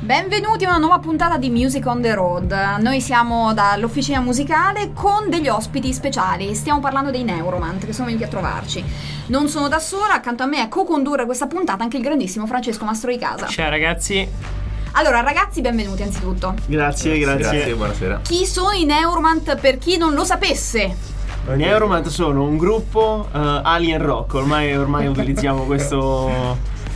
Benvenuti a una nuova puntata di Music on the Road. Noi siamo dall'Officina Musicale con degli ospiti speciali. Stiamo parlando dei Neuromant che sono venuti a trovarci. Non sono da sola, accanto a me a co-condurre questa puntata anche il grandissimo Francesco Mastro di Casa. Ciao ragazzi. Allora ragazzi, benvenuti anzitutto. Grazie, buonasera. Chi sono i Neuromant per chi non lo sapesse? I Neuromant sono un gruppo alien rock, ormai utilizziamo questa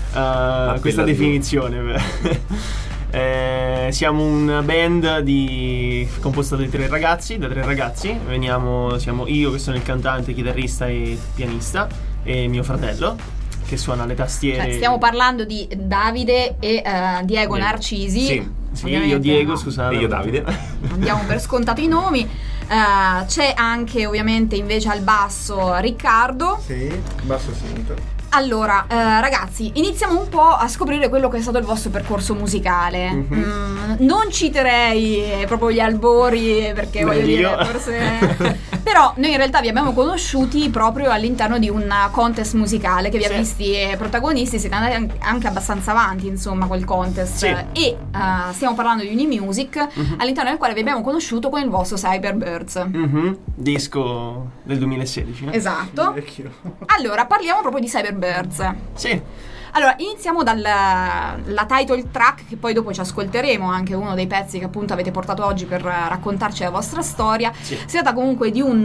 definizione. Siamo una band composta da tre ragazzi. Siamo io che sono il cantante, chitarrista e pianista, e mio fratello che suona le tastiere. Cioè, stiamo parlando di Davide e Diego Narcisi. Sì, io Diego, scusate. E io Davide. Andiamo per scontato i nomi. C'è anche ovviamente invece al basso Riccardo. Sì, basso sinistro. Allora, ragazzi, iniziamo un po' a scoprire quello che è stato il vostro percorso musicale. Non citerei proprio gli albori, perché voglio dire, forse... Però noi in realtà vi abbiamo conosciuti proprio all'interno di un contest musicale che vi ha visti protagonisti. Siete andati anche abbastanza avanti, insomma, quel contest. Sì. E stiamo parlando di Unimusic, all'interno del quale vi abbiamo conosciuto con il vostro Cyberbirds. Disco del 2016. Esatto. Allora, parliamo proprio di Cyberbirds. Sì. Allora, iniziamo dalla title track, che poi dopo ci ascolteremo, anche uno dei pezzi che appunto avete portato oggi per raccontarci la vostra storia. Sì. Si tratta comunque di un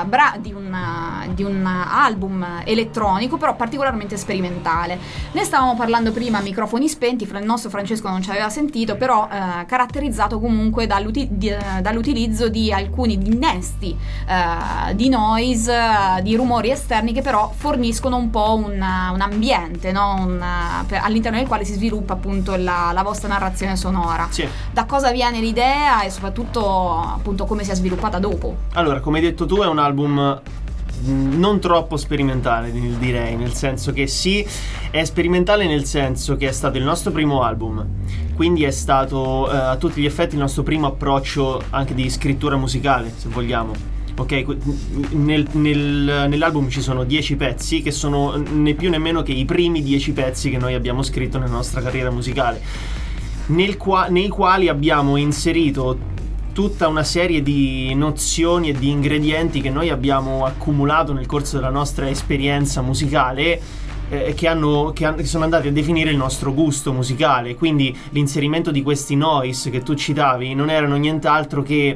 album elettronico, però particolarmente sperimentale. Ne stavamo parlando prima a microfoni spenti, il nostro Francesco non ci aveva sentito, però caratterizzato comunque dall'utilizzo di alcuni innesti di noise, di rumori esterni che però forniscono un po' un ambiente, no? All'interno del quale si sviluppa appunto la vostra narrazione sonora. Sì. Da cosa viene l'idea e soprattutto appunto come si è sviluppata dopo? Allora, come hai detto tu, è un album non troppo sperimentale, direi, nel senso che sì, è sperimentale nel senso che è stato il nostro primo album, quindi è stato a tutti gli effetti il nostro primo approccio anche di scrittura musicale, se vogliamo. Ok, nell'album ci sono 10 pezzi che sono né più né meno che i primi 10 pezzi che noi abbiamo scritto nella nostra carriera musicale, nei quali abbiamo inserito tutta una serie di nozioni e di ingredienti che noi abbiamo accumulato nel corso della nostra esperienza musicale, che sono andati a definire il nostro gusto musicale. Quindi l'inserimento di questi noise che tu citavi non erano nient'altro che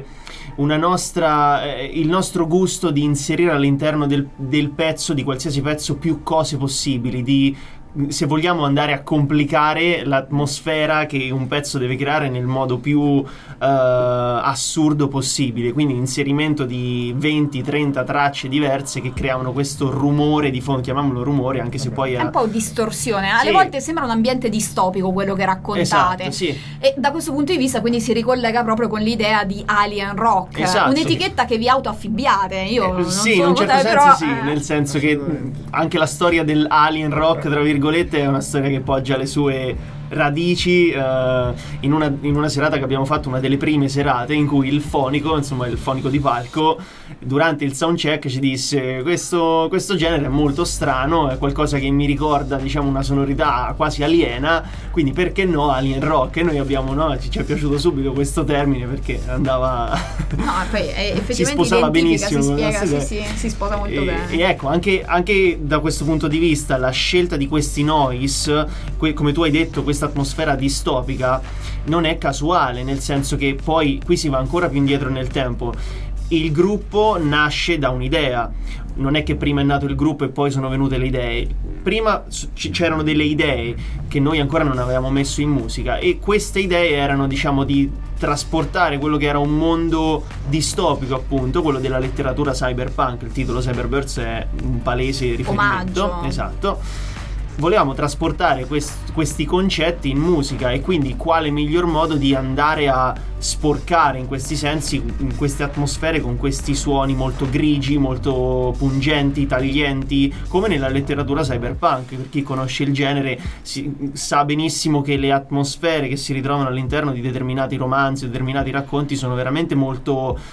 il nostro gusto di inserire all'interno del pezzo, di qualsiasi pezzo, più cose possibili, se vogliamo andare a complicare l'atmosfera che un pezzo deve creare nel modo più assurdo possibile. Quindi inserimento di 20-30 tracce diverse che creavano questo rumore di fondo, chiamiamolo rumore, anche se poi è un po' distorsione, alle volte sembra un ambiente distopico quello che raccontate. Esatto, sì. E da questo punto di vista quindi si ricollega proprio con l'idea di alien rock. Esatto. Un'etichetta che vi autoaffibbiate. Io non sì, sono in un certo senso però, sì, nel senso che anche la storia dell'alien rock, tra virgolette, è una storia che poggia le sue radici in una serata che abbiamo fatto, una delle prime serate in cui il fonico di palco, durante il soundcheck ci disse: questo genere è molto strano, è qualcosa che mi ricorda, diciamo, una sonorità quasi aliena, quindi perché no alien rock? E noi ci è piaciuto subito questo termine perché andava poi effettivamente si sposava benissimo, si spiega, si sposa molto bene. E ecco, anche da questo punto di vista la scelta di questi noise, come tu hai detto, questa atmosfera distopica non è casuale, nel senso che poi qui si va ancora più indietro nel tempo. Il gruppo nasce da un'idea, non è che prima è nato il gruppo e poi sono venute le idee. Prima c'erano delle idee che noi ancora non avevamo messo in musica, e queste idee erano, diciamo, di trasportare quello che era un mondo distopico, appunto quello della letteratura cyberpunk. Il titolo Cyberbirds è un palese riferimento. Omaggio. Esatto. Volevamo trasportare questi concetti in musica, e quindi quale miglior modo di andare a sporcare in questi sensi, in queste atmosfere, con questi suoni molto grigi, molto pungenti, taglienti, come nella letteratura cyberpunk. Per chi conosce il genere sa benissimo che le atmosfere che si ritrovano all'interno di determinati romanzi, determinati racconti sono veramente molto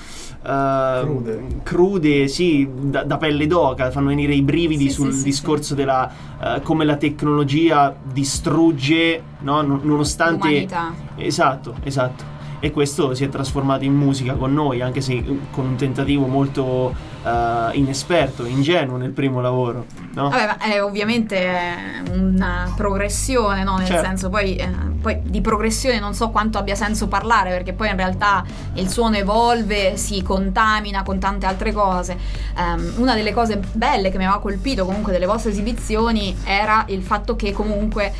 crude, sì, da pelle d'oca, fanno venire i brividi sul discorso della come la tecnologia distrugge, no? Nonostante l'umanità. Esatto. E questo si è trasformato in musica con noi, anche se con un tentativo molto inesperto, ingenuo nel primo lavoro, no? Vabbè, ma è ovviamente una progressione, no? Nel senso, poi di progressione non so quanto abbia senso parlare, perché poi in realtà il suono evolve, si contamina con tante altre cose. Una delle cose belle che mi aveva colpito comunque delle vostre esibizioni era il fatto che comunque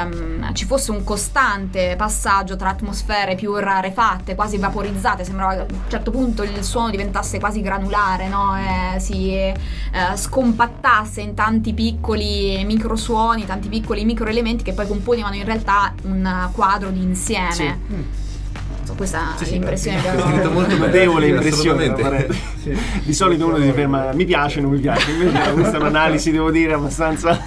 ci fosse un costante passaggio tra atmosfere più rarefatte, quasi vaporizzate, sembrava che a un certo punto il suono diventasse quasi granulare, no? Si scompattasse in tanti piccoli microsuoni, tanti piccoli microelementi che poi componevano in realtà un quadro di insieme. Sì. Questa è l'impressione che è avevo. scritto molto notevole bene, impressione. sì. Di solito uno si ferma, mi piace, non mi piace, invece questa è un'analisi, devo dire, abbastanza.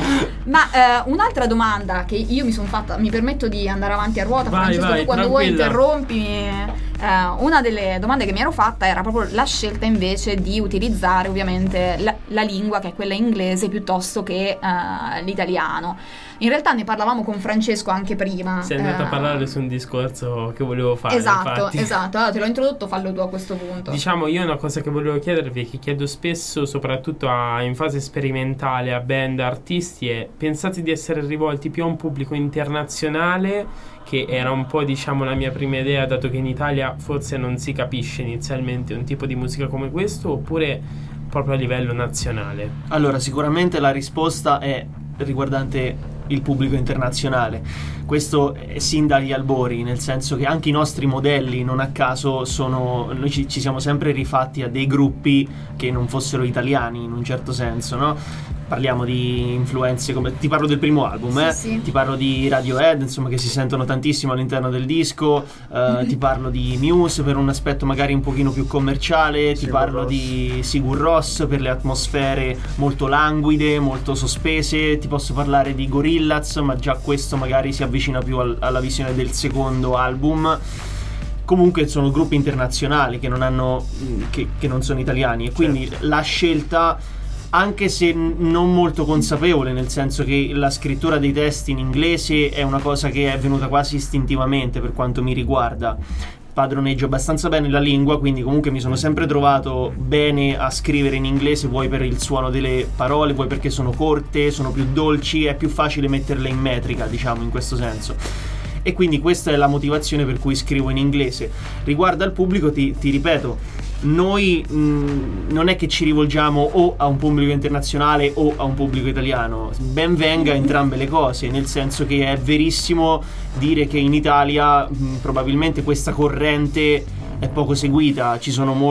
Ma un'altra domanda che io mi sono fatta, mi permetto di andare avanti a ruota, Francesco, tu quando vuoi interrompimi. Una delle domande che mi ero fatta era proprio la scelta invece di utilizzare ovviamente la lingua, che è quella inglese, piuttosto che l'italiano. In realtà ne parlavamo con Francesco anche prima. Sei andato a parlare su un discorso che volevo fare. Esatto. Allora, te l'ho introdotto, fallo tu a questo punto. Diciamo, io una cosa che volevo chiedervi, che chiedo spesso, soprattutto in fase sperimentale a band, artisti, è: pensate di essere rivolti più a un pubblico internazionale, che era un po', diciamo, la mia prima idea, dato che in Italia forse non si capisce inizialmente un tipo di musica come questo, oppure proprio a livello nazionale? Allora, sicuramente la risposta è riguardante il pubblico internazionale. Questo è sin dagli albori, nel senso che anche i nostri modelli, non a caso, noi ci siamo sempre rifatti a dei gruppi che non fossero italiani, in un certo senso, no? Parliamo di influenze come, ti parlo del primo album, sì. Ti parlo di Radiohead, insomma, che si sentono tantissimo all'interno del disco, ti parlo di Muse per un aspetto magari un pochino più commerciale, ti parlo di Sigur Rós per le atmosfere molto languide, molto sospese, ti posso parlare di Gorillaz, ma già questo magari si avvicina più alla visione del secondo album. Comunque sono gruppi internazionali che non hanno che non sono italiani, e quindi la scelta, anche se non molto consapevole, nel senso che la scrittura dei testi in inglese è una cosa che è venuta quasi istintivamente per quanto mi riguarda. Padroneggio abbastanza bene la lingua, quindi comunque mi sono sempre trovato bene a scrivere in inglese, vuoi per il suono delle parole, vuoi perché sono corte, sono più dolci, è più facile metterle in metrica, diciamo, in questo senso. E quindi questa è la motivazione per cui scrivo in inglese. Riguardo al pubblico, ti ripeto, noi non è che ci rivolgiamo o a un pubblico internazionale o a un pubblico italiano. Ben venga entrambe le cose, nel senso che è verissimo dire che in Italia probabilmente questa corrente è poco seguita, ci sono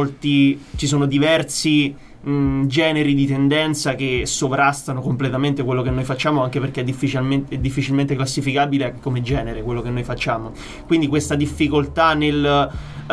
diversi generi di tendenza che sovrastano completamente quello che noi facciamo, anche perché è difficilmente classificabile come genere quello che noi facciamo. Quindi questa difficoltà nel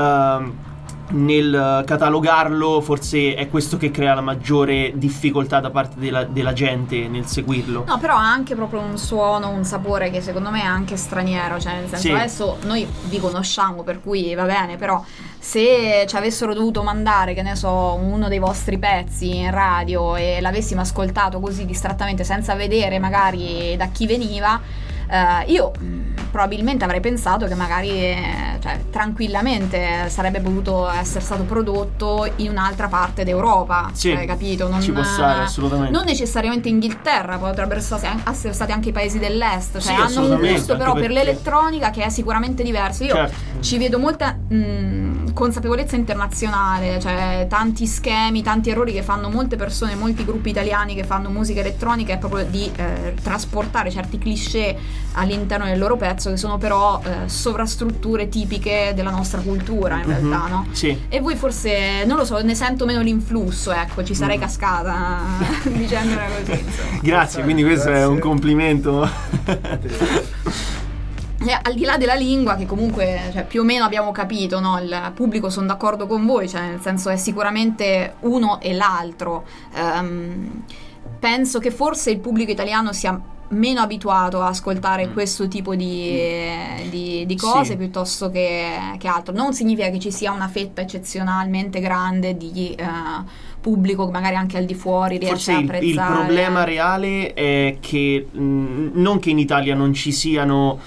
catalogarlo forse è questo che crea la maggiore difficoltà da parte della gente nel seguirlo. No, però ha anche proprio un suono, un sapore che secondo me è anche straniero, cioè nel senso, adesso noi vi conosciamo, per cui va bene, però se ci avessero dovuto mandare, che ne so, uno dei vostri pezzi in radio e l'avessimo ascoltato così distrattamente senza vedere magari da chi veniva, io probabilmente avrei pensato che magari tranquillamente sarebbe potuto essere stato prodotto in un'altra parte d'Europa, capito? Ci può stare, assolutamente. Non necessariamente Inghilterra, potrebbero essere stati anche i paesi dell'est, cioè hanno un gusto però per l'elettronica che è sicuramente diverso. Io ci vedo molta consapevolezza internazionale, cioè tanti schemi, tanti errori che fanno molte persone, molti gruppi italiani che fanno musica elettronica, è proprio di trasportare certi cliché all'interno del loro pezzo, che sono però sovrastrutture tipiche della nostra cultura in realtà, no? Sì. E voi forse, non lo so, ne sento meno l'influsso, ecco, ci sarei cascata dicendola così, insomma. Grazie, quindi questo è un complimento. Al di là della lingua, che comunque più o meno abbiamo capito, no? Il pubblico, sono d'accordo con voi, cioè nel senso è sicuramente uno e l'altro. Penso che forse il pubblico italiano sia meno abituato a ascoltare questo tipo di cose, Sì. piuttosto che altro. Non significa che ci sia una fetta eccezionalmente grande di pubblico, magari anche al di fuori riesce Forse a il apprezzare. problema reale è che non che in Italia non ci siano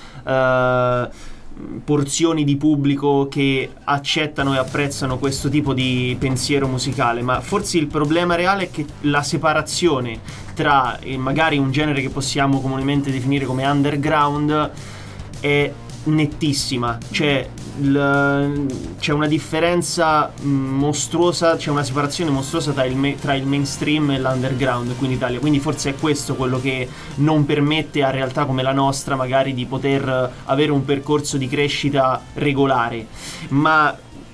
porzioni di pubblico che accettano e apprezzano questo tipo di pensiero musicale, ma forse il problema reale è che la separazione tra magari un genere che possiamo comunemente definire come underground è nettissima, c'è una differenza mostruosa, c'è una separazione mostruosa tra il mainstream e l'underground qui in Italia, quindi forse è questo quello che non permette a realtà come la nostra magari di poter avere un percorso di crescita regolare, ma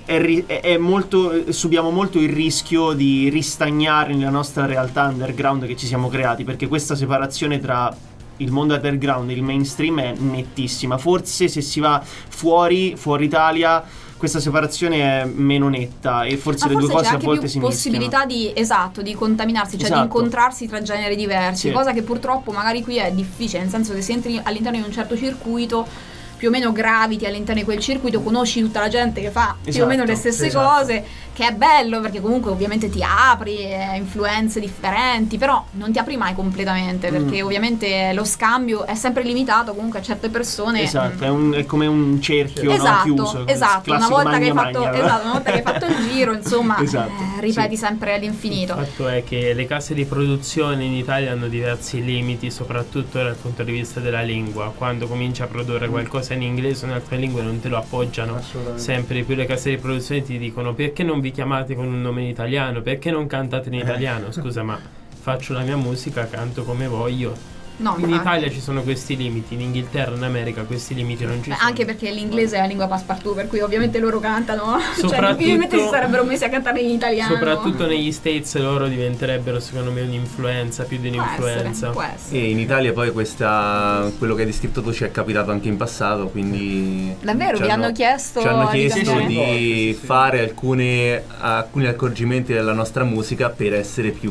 è molto, subiamo molto il rischio di ristagnare nella nostra realtà underground che ci siamo creati, perché questa separazione tra il mondo underground e il mainstream è nettissima. Forse se si va fuori Italia questa separazione è meno netta e forse le due cose a volte si mischiano. C'è anche più possibilità di contaminarsi, cioè Esatto. di incontrarsi tra generi diversi, Sì. cosa che purtroppo magari qui è difficile, nel senso che se entri all'interno di un certo circuito più o meno graviti all'interno di quel circuito, conosci tutta la gente che fa più o meno le stesse cose, che è bello perché comunque ovviamente ti apri, influenze differenti, però non ti apri mai completamente perché ovviamente lo scambio è sempre limitato comunque a certe persone. Esatto, è come un cerchio, Esatto, no? Chiuso. esatto. Una Classico volta che magna. una volta che hai fatto il giro, insomma, Esatto, ripeti sì. sempre all'infinito. Il fatto è che le case di produzione in Italia hanno diversi limiti, soprattutto dal punto di vista della lingua. Quando cominci a produrre qualcosa in inglese o in altre lingue non te lo appoggiano. Sempre di più le case di produzione ti dicono: perché non vi chiamate con un nome in italiano? Perché non cantate in italiano? Scusa, ma faccio la mia musica, canto come voglio. No, In infatti. Italia ci sono questi limiti, in Inghilterra, in America questi limiti non ci sono. Anche perché l'inglese è la lingua passepartout, per cui ovviamente loro cantano, cioè Soprattutto- difficilmente si sarebbero messi a cantare in italiano. Soprattutto negli States loro diventerebbero secondo me un'influenza, più di un'influenza. Può essere. E in Italia poi quello che hai descritto tu ci è capitato anche in passato, quindi Davvero? Vi hanno chiesto ci hanno di chiesto cantare? di Sì. fare alcuni accorgimenti della nostra musica per essere più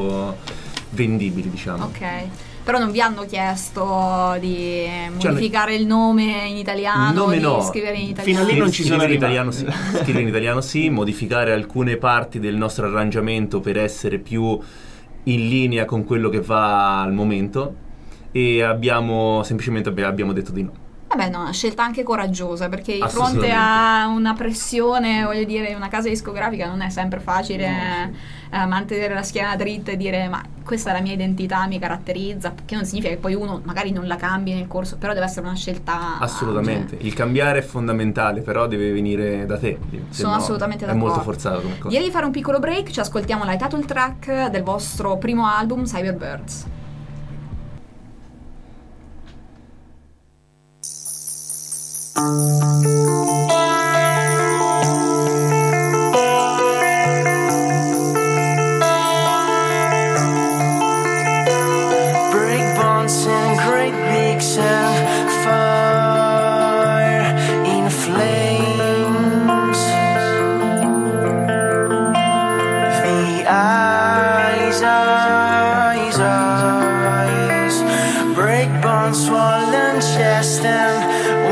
vendibili, diciamo. Ok. Però non vi hanno chiesto di modificare il nome in italiano, Nome di no. scrivere in italiano? Fino a lì non ci sono Scrivere in arrivati. italiano sì. Scrivere in italiano sì, modificare alcune parti del nostro arrangiamento per essere più in linea con quello che va al momento, e abbiamo detto di no. Vabbè, no, una scelta anche coraggiosa, perché di fronte Assolutamente. a una pressione, voglio dire, una casa discografica non è sempre facile mantenere la schiena dritta e dire ma questa è la mia identità, mi caratterizza, che non significa che poi uno magari non la cambi nel corso, però deve essere una scelta. Assolutamente, cioè, il cambiare è fondamentale, però deve venire da te. Se Sono no assolutamente è d'accordo. molto forzato come cosa. Direi di fare un piccolo break, ci ascoltiamo la title track del vostro primo album, Cyberbirds. Break bonds and great big fire in flames. The eyes, break bonds, swollen chest and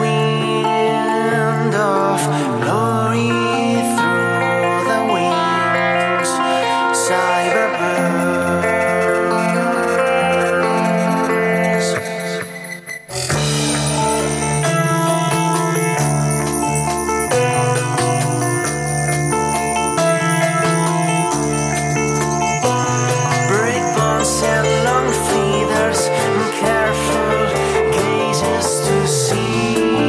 wind of glory through the wings. Cyberbirds. Break bones and long feathers and careful gazes to see.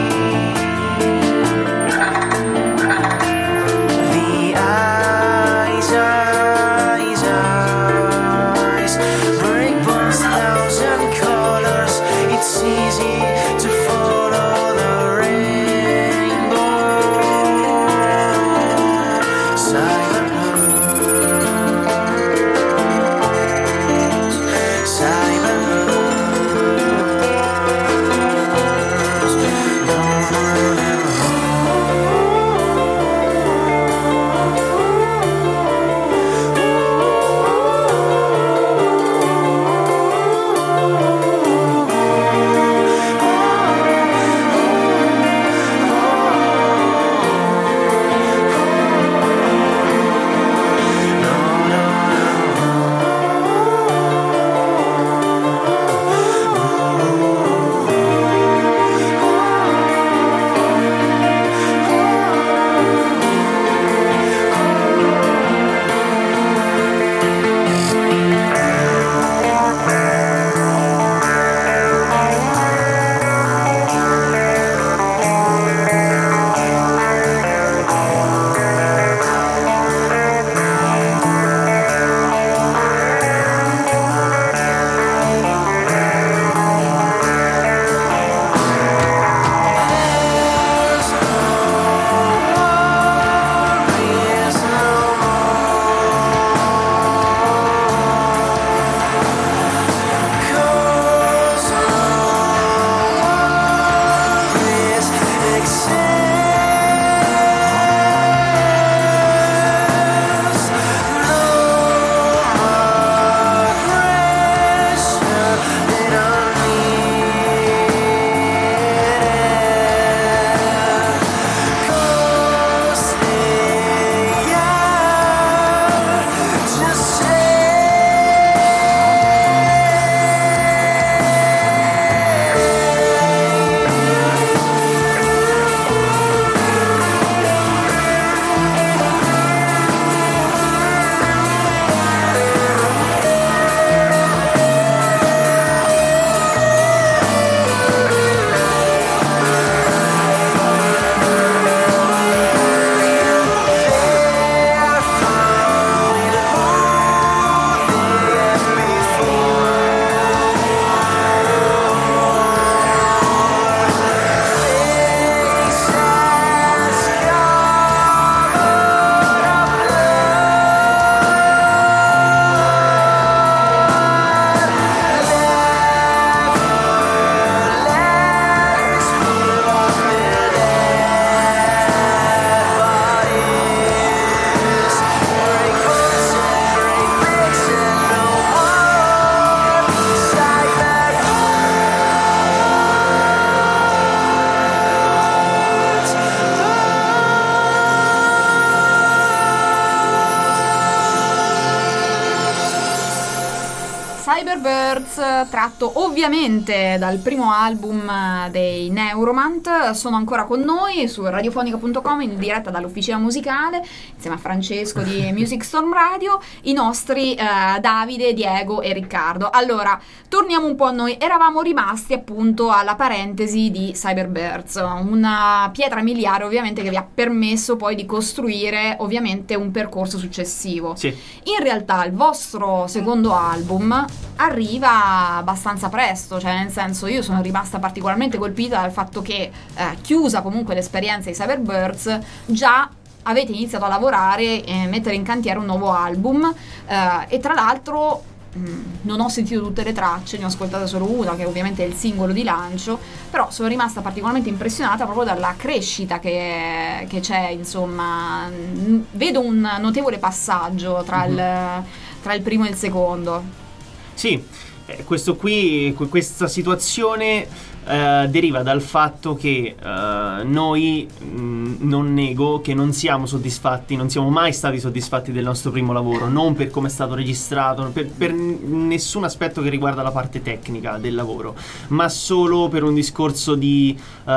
tratto ovviamente dal primo album dei Neuromant. Sono ancora con noi su radiofonica.com in diretta dall'officina musicale insieme a Francesco di Music Storm Radio, i nostri Davide, Diego e Riccardo. Allora, torniamo un po' a noi. Eravamo rimasti appunto alla parentesi di Cyberbirds, una pietra miliare ovviamente che vi ha permesso poi di costruire ovviamente un percorso successivo. Sì. In realtà il vostro secondo album arriva abbastanza presto, cioè nel senso, io sono rimasta particolarmente colpita dal fatto che chiusa comunque l'esperienza di Cyberbirds, già avete iniziato a lavorare e mettere in cantiere un nuovo album, e tra l'altro non ho sentito tutte le tracce, ne ho ascoltate solo una, che ovviamente è il singolo di lancio, però sono rimasta particolarmente impressionata proprio dalla crescita che c'è, insomma. Vedo un notevole passaggio tra il primo e il secondo. Sì, questo qui, questa situazione deriva dal fatto che noi, non nego che non siamo soddisfatti, non siamo mai stati soddisfatti del nostro primo lavoro, non per come è stato registrato, per nessun aspetto che riguarda la parte tecnica del lavoro, ma solo per un discorso di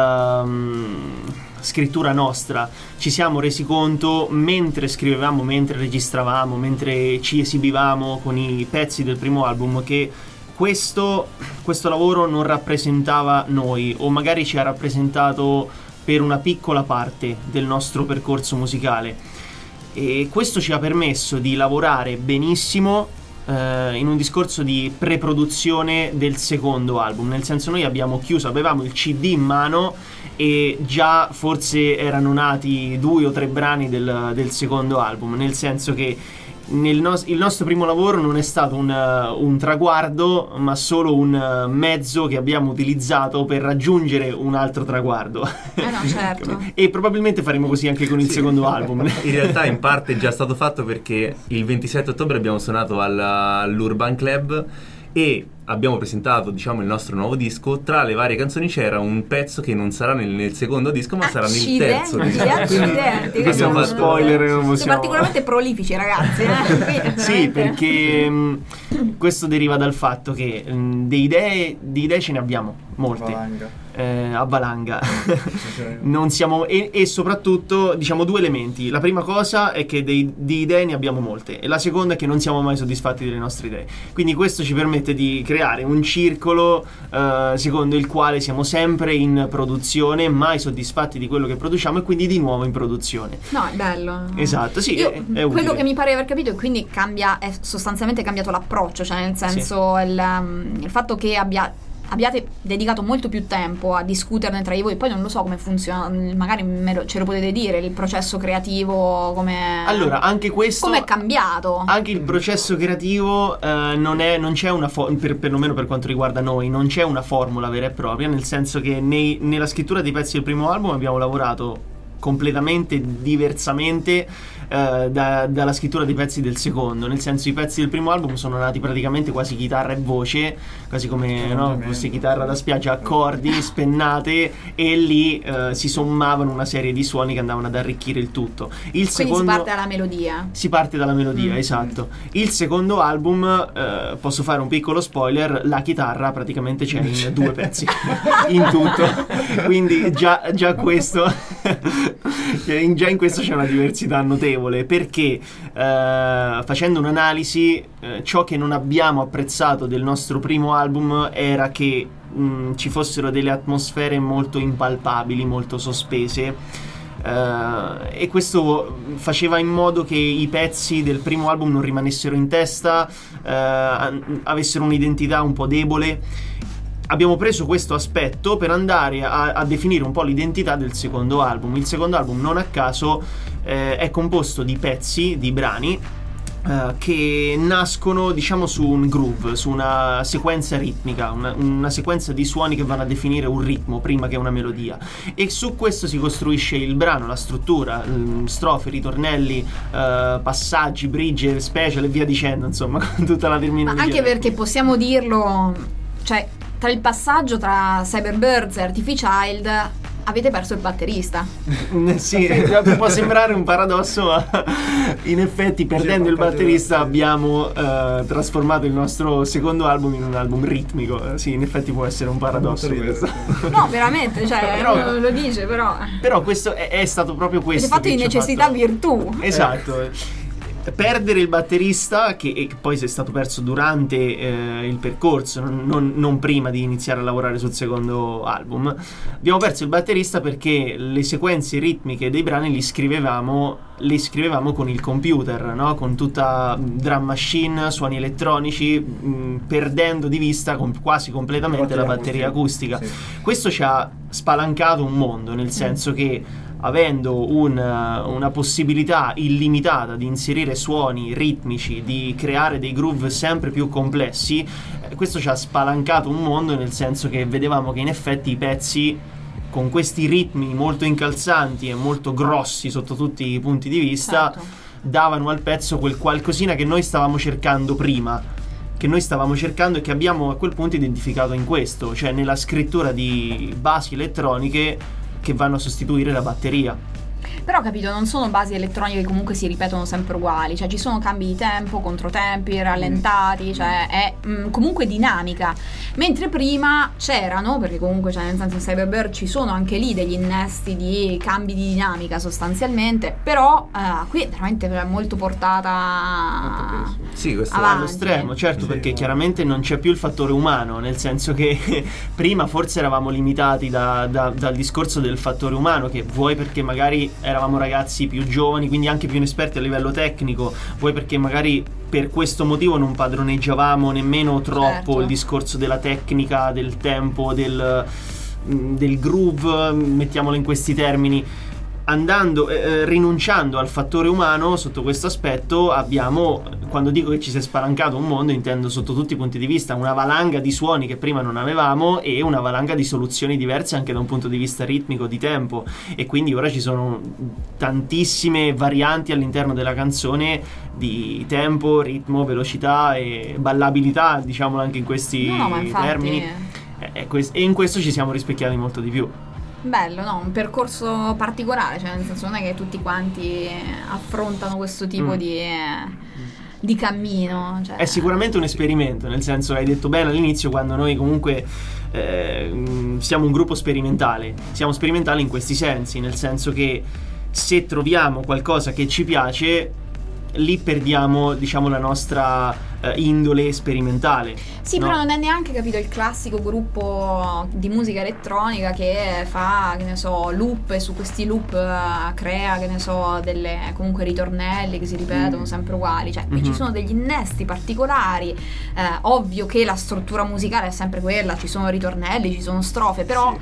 scrittura nostra. Ci siamo resi conto mentre scrivevamo, mentre registravamo, mentre ci esibivamo con i pezzi del primo album, che questo lavoro non rappresentava noi, o magari ci ha rappresentato per una piccola parte del nostro percorso musicale, e questo ci ha permesso di lavorare benissimo in un discorso di pre-produzione del secondo album, nel senso, noi abbiamo chiuso, avevamo il CD in mano e già forse erano nati 2 o 3 brani del secondo album, nel senso che il nostro primo lavoro non è stato un traguardo, ma solo un mezzo che abbiamo utilizzato per raggiungere un altro traguardo. No, certo. E probabilmente faremo così anche con il secondo album. In realtà in parte è già stato fatto, perché il 27 ottobre abbiamo suonato all'Urban Club e abbiamo presentato, diciamo, il nostro nuovo disco. Tra le varie canzoni c'era un pezzo che non sarà nel secondo disco, ma sarà nel terzo. Accidenti, Questo è uno spoiler, non sono possiamo... particolarmente prolifici, ragazzi. Sì, perché questo deriva dal fatto che di idee ce ne abbiamo molte. A valanga. Non siamo, e soprattutto, diciamo, 2 elementi. La prima cosa è che di idee ne abbiamo molte, e la seconda è che non siamo mai soddisfatti delle nostre idee. Quindi questo ci permette di creare un circolo secondo il quale siamo sempre in produzione, mai soddisfatti di quello che produciamo, e quindi di nuovo in produzione. No, è bello. Esatto, sì. È quello utile. che mi pare di aver capito è quindi è sostanzialmente cambiato l'approccio, cioè nel senso, sì, il fatto che abbiate dedicato molto più tempo a discuterne tra di voi. Poi non lo so come funziona, magari ce lo potete dire, il processo creativo, come... Allora, anche questo... come è cambiato? Anche il processo creativo non c'è una perlomeno per quanto riguarda noi, non c'è una formula vera e propria, nel senso che nella scrittura dei pezzi del primo album abbiamo lavorato completamente diversamente dalla scrittura dei pezzi del secondo, nel senso, i pezzi del primo album sono nati praticamente quasi chitarra e voce, quasi come, no, fosse chitarra da spiaggia, accordi, spennate, e lì si sommavano una serie di suoni che andavano ad arricchire il tutto. Quindi si parte dalla melodia. Si parte dalla melodia, esatto. Il secondo album, posso fare un piccolo spoiler, la chitarra praticamente c'è in 2 pezzi in tutto, quindi già questo già in questo c'è una diversità notevole, perché facendo un'analisi, ciò che non abbiamo apprezzato del nostro primo album era che ci fossero delle atmosfere molto impalpabili, molto sospese, e questo faceva in modo che i pezzi del primo album non rimanessero in testa, avessero un'identità un po' debole. Abbiamo preso questo aspetto per andare a definire un po' l'identità del secondo album. Il secondo album, non a caso, è composto di pezzi, di brani che nascono, diciamo, su un groove, su una sequenza ritmica, una sequenza di suoni che vanno a definire un ritmo prima che una melodia, e su questo si costruisce il brano, la struttura, strofe, ritornelli, passaggi, bridge, special e via dicendo, insomma, con tutta la terminologia. Ma anche perché possiamo dirlo, cioè, tra il passaggio tra Cyberbirds e Artificial avete perso il batterista. Sì, può sembrare un paradosso, ma in effetti perdendo il batterista abbiamo trasformato il nostro secondo album in un album ritmico. Sì, in effetti può essere un paradosso questo. No, veramente, cioè lo dice, però questo è stato proprio questo. Avete fatto di necessità virtù. Esatto. Perdere il batterista, che poi è stato perso durante il percorso, non prima di iniziare a lavorare sul secondo album. Abbiamo perso il batterista perché le sequenze ritmiche dei brani le scrivevamo con il computer, no? Con tutta drum machine, suoni elettronici, perdendo di vista quasi completamente la batteria acustica. Sì. Questo ci ha spalancato un mondo, nel senso che avendo una possibilità illimitata di inserire suoni ritmici, di creare dei groove sempre più complessi, questo ci ha spalancato un mondo, nel senso che vedevamo che in effetti i pezzi con questi ritmi molto incalzanti e molto grossi sotto tutti i punti di vista, certo, davano al pezzo quel qualcosina che noi stavamo cercando prima, e che abbiamo a quel punto identificato in questo, cioè nella scrittura di basi elettroniche che vanno a sostituire la batteria. Però capito, non sono basi elettroniche che comunque si ripetono sempre uguali, cioè ci sono cambi di tempo, controtempi, rallentati, cioè è comunque dinamica. Mentre prima c'erano, perché comunque cioè, nel senso in Cyberbird ci sono anche lì degli innesti di cambi di dinamica sostanzialmente, però qui è veramente molto portata Sì, questo avanti. Allo estremo, certo, perché chiaramente non c'è più il fattore umano, nel senso che prima forse eravamo limitati dal discorso del fattore umano, che vuoi perché magari eravamo ragazzi più giovani, quindi anche più inesperti a livello tecnico, vuoi perché magari per questo motivo non padroneggiavamo nemmeno troppo, certo, il discorso della tecnica, del tempo, del groove, mettiamolo in questi termini. Rinunciando al fattore umano sotto questo aspetto, abbiamo, quando dico che ci si è spalancato un mondo, intendo sotto tutti i punti di vista una valanga di suoni che prima non avevamo e una valanga di soluzioni diverse anche da un punto di vista ritmico, di tempo, e quindi ora ci sono tantissime varianti all'interno della canzone di tempo, ritmo, velocità e ballabilità, diciamolo anche in questi ma infatti termini, e in questo ci siamo rispecchiati molto di più. bello, no? Un percorso particolare, cioè nel senso non è che tutti quanti affrontano questo tipo di cammino, cioè. È sicuramente un esperimento, nel senso, hai detto bene all'inizio, quando noi comunque siamo un gruppo sperimentale, siamo sperimentali in questi sensi, nel senso che se troviamo qualcosa che ci piace, lì perdiamo, diciamo, la nostra indole sperimentale. Sì, no? però non è neanche, capito, il classico gruppo di musica elettronica che fa, che ne so, loop, e su questi loop crea, che ne so, delle comunque ritornelli che si ripetono sempre uguali, cioè qui ci sono degli innesti particolari, ovvio che la struttura musicale è sempre quella, ci sono ritornelli, ci sono strofe, però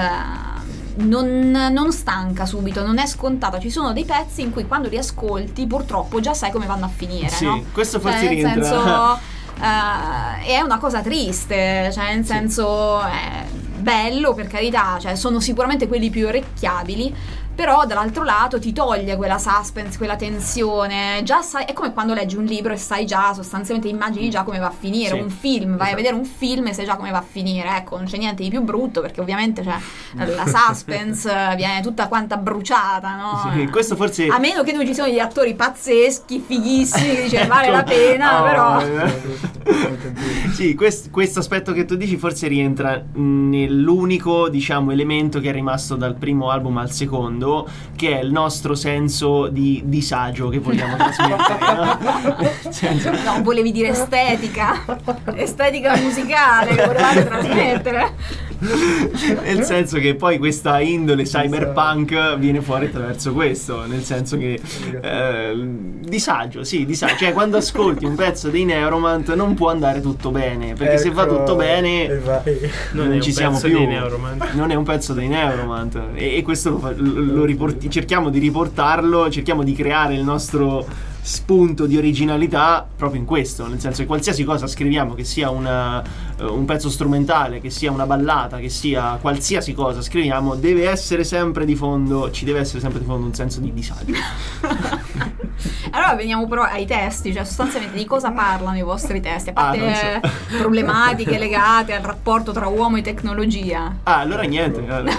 non stanca subito, non è scontata. Ci sono dei pezzi in cui quando li ascolti purtroppo già sai come vanno a finire, sì, no? questo forse nel rientra senso, è una cosa triste, cioè nel senso è bello, per carità, cioè sono sicuramente quelli più orecchiabili, però dall'altro lato ti toglie quella suspense, quella tensione, già sai, è come quando leggi un libro e sai già, sostanzialmente immagini già come va a finire, sì, un film, vai esatto, a vedere un film e sai già come va a finire, ecco, non c'è niente di più brutto, perché ovviamente cioè, la suspense viene tutta quanta bruciata, no? Sì, questo forse, a meno che non ci siano degli attori pazzeschi, fighissimi, che dice vale la pena, però sì, questo aspetto che tu dici forse rientra nell'unico, diciamo, elemento che è rimasto dal primo album al secondo, che è il nostro senso di disagio che vogliamo trasmettere, no? No, volevi dire estetica musicale che volevate trasmettere. Nel senso che poi questa indole cyberpunk viene fuori attraverso questo, nel senso che disagio, cioè quando ascolti un pezzo dei Neuromant non può andare tutto bene, perché se va tutto bene non ci siamo più, non è un pezzo dei Neuromant, e questo cerchiamo di riportarlo, cerchiamo di creare il nostro spunto di originalità proprio in questo, nel senso che qualsiasi cosa scriviamo, che sia un pezzo strumentale, che sia una ballata, che sia qualsiasi cosa scriviamo, ci deve essere sempre di fondo un senso di disagio. Allora veniamo però ai testi, cioè sostanzialmente di cosa parlano i vostri testi, a parte non so. problematiche legate al rapporto tra uomo e tecnologia. Allora niente.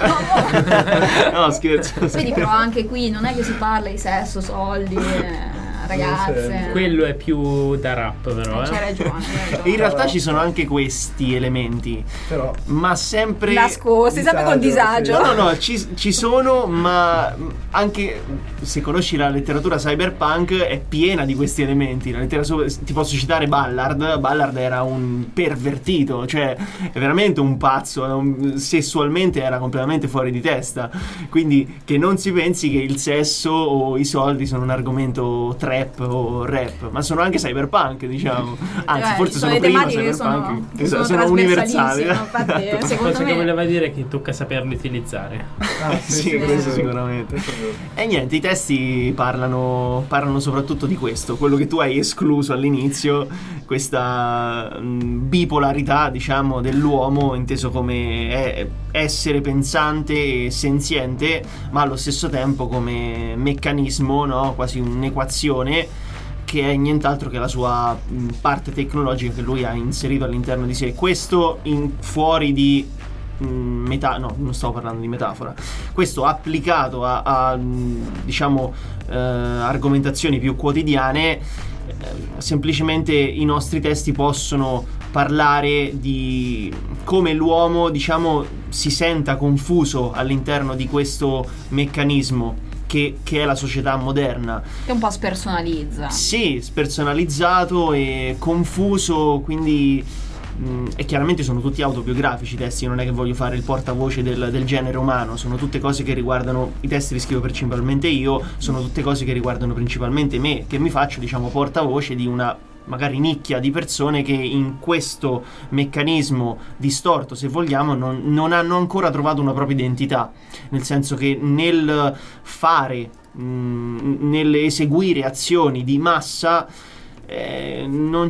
No, scherzo. Vedi, però anche qui non è che si parla di sesso, soldi, ragazze. Quello è più da rap, però. C'hai ragione. In realtà ci sono anche questi elementi, Però ma sempre Nascosti, sempre con disagio. No, ci sono, ma anche se conosci la letteratura cyberpunk è piena di questi elementi. La letteratura, ti posso citare Ballard era un pervertito, cioè è veramente un pazzo, sessualmente era completamente fuori di testa, quindi che non si pensi che il sesso o i soldi sono un argomento trap o rap, ma sono anche cyberpunk, diciamo, anzi forse sono le prima tematiche che cyberpunk, sono trasversalissime, universali. infatti, Questa secondo cosa che me voleva dire è che tocca saperlo utilizzare. Sì, questo sicuramente. E niente, i testi parlano soprattutto di questo, quello che tu hai escluso all'inizio, questa bipolarità, diciamo, dell'uomo inteso come essere pensante e senziente, ma allo stesso tempo come meccanismo, no? Quasi un'equazione che è nient'altro che la sua parte tecnologica che lui ha inserito all'interno di sé. Questo fuori di no, non stavo parlando di metafora. Questo applicato a diciamo argomentazioni più quotidiane, semplicemente i nostri testi possono parlare di come l'uomo, diciamo, si senta confuso all'interno di questo meccanismo che è la società moderna. che un po' spersonalizza. Sì, spersonalizzato e confuso, quindi e chiaramente sono tutti autobiografici i testi, non è che voglio fare il portavoce del genere umano, sono tutte cose che riguardano, i testi li scrivo principalmente io, sono tutte cose che riguardano principalmente me, che mi faccio, diciamo, portavoce di una magari nicchia di persone che in questo meccanismo distorto, se vogliamo, non hanno ancora trovato una propria identità, nel senso che nel fare, nell'eseguire azioni di massa non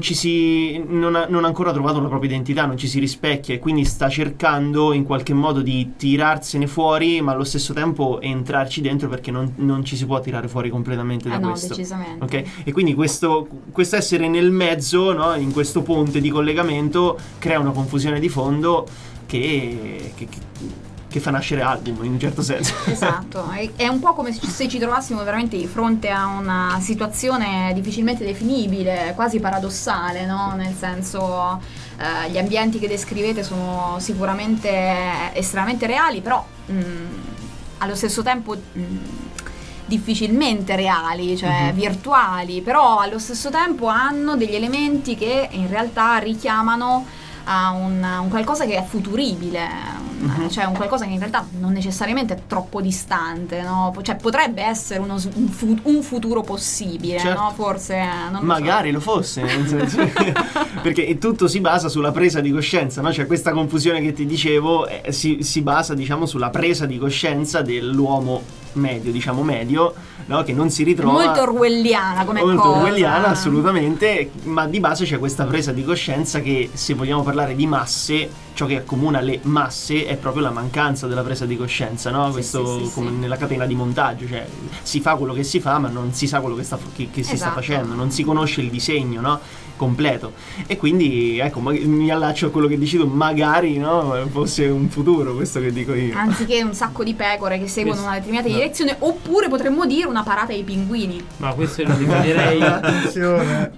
ha ancora trovato la propria identità, non ci si rispecchia e quindi sta cercando in qualche modo di tirarsene fuori, ma allo stesso tempo entrarci dentro, perché non ci si può tirare fuori completamente da no, questo. decisamente. Ok? E quindi questo essere nel mezzo, no? In questo ponte di collegamento crea una confusione di fondo che fa nascere album in un certo senso. Esatto, è un po' come se ci trovassimo veramente di fronte a una situazione difficilmente definibile, quasi paradossale, no? Nel senso, gli ambienti che descrivete sono sicuramente estremamente reali, però allo stesso tempo difficilmente reali, cioè virtuali, però allo stesso tempo hanno degli elementi che in realtà richiamano a un qualcosa che è futuribile, cioè un qualcosa che in realtà non necessariamente è troppo distante, no? Cioè potrebbe essere un futuro possibile, certo. no? Forse non magari lo fosse, nel senso perché tutto si basa sulla presa di coscienza, no? Cioè questa confusione che ti dicevo si basa, diciamo, sulla presa di coscienza dell'uomo medio, no? Che non si ritrova, molto orwelliana come molto cosa. orwelliana, assolutamente, ma di base c'è questa presa di coscienza che, se vogliamo parlare di masse, ciò che accomuna le masse è proprio la mancanza della presa di coscienza, no? Questo come nella catena di montaggio, cioè si fa quello che si fa, ma non si sa quello che si sta facendo, non si conosce il disegno, no? Completo. E quindi ecco, mi allaccio a quello che dici tu, magari, no? Fosse un futuro questo che dico io. Anziché un sacco di pecore che seguono una determinata direzione, oppure potremmo dire una parata dei pinguini. Ma questo lo definirei attenzione.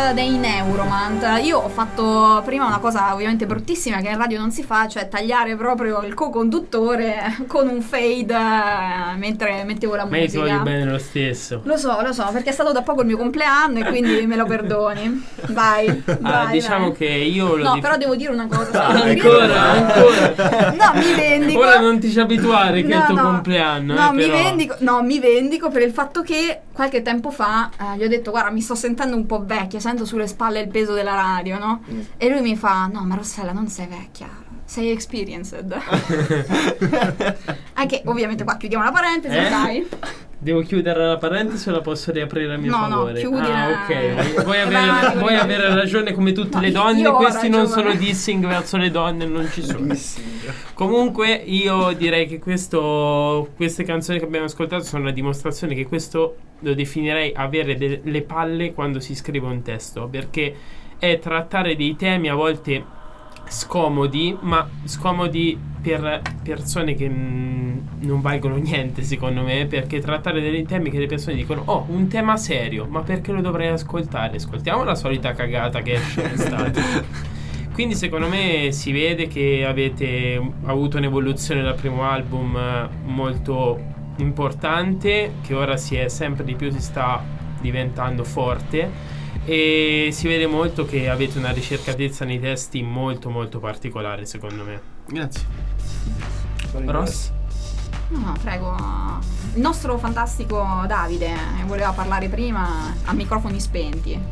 dei Neuromant. Io ho fatto prima una cosa ovviamente bruttissima che in radio non si fa, cioè tagliare proprio il co-conduttore con un fade mentre mettevo la Ma io ti musica. voglio bene lo stesso. Lo so, perché è stato da poco il mio compleanno e quindi me lo perdoni. Vai, Diciamo vai. che io lo No, però devo dire una cosa. ancora. No, mi vendico. Ora non ti ci abituare che è il tuo compleanno. No, però. mi vendico per il fatto che qualche tempo fa gli ho detto: guarda, mi sto sentendo un po' vecchia, sento sulle spalle il peso della radio, no? E lui mi fa: no, ma Rossella, non sei vecchia, sei experienced. Anche ovviamente qua chiudiamo la parentesi, dai. Devo chiudere la parentesi o la posso riaprire a mio favore? No, chiudila. Ok. Vuoi avere ragione come tutte le donne. Io ho Questi non ragione. sono dissing verso le donne, non ci sono. Comunque io direi che queste canzoni che abbiamo ascoltato sono una dimostrazione che questo lo definirei avere le palle quando si scrive un testo, perché è trattare dei temi a volte scomodi, ma scomodi per persone che non valgono niente, secondo me, perché trattare dei temi che le persone dicono: oh, un tema serio, ma perché lo dovrei ascoltare? Ascoltiamo la solita cagata che esce in estate. Quindi secondo me si vede che avete avuto un'evoluzione dal primo album molto importante, che ora sempre di più si sta diventando forte, e si vede molto che avete una ricercatezza nei testi molto molto particolare, secondo me. Grazie. Ross? No, prego. Il nostro fantastico Davide voleva parlare prima a microfoni spenti.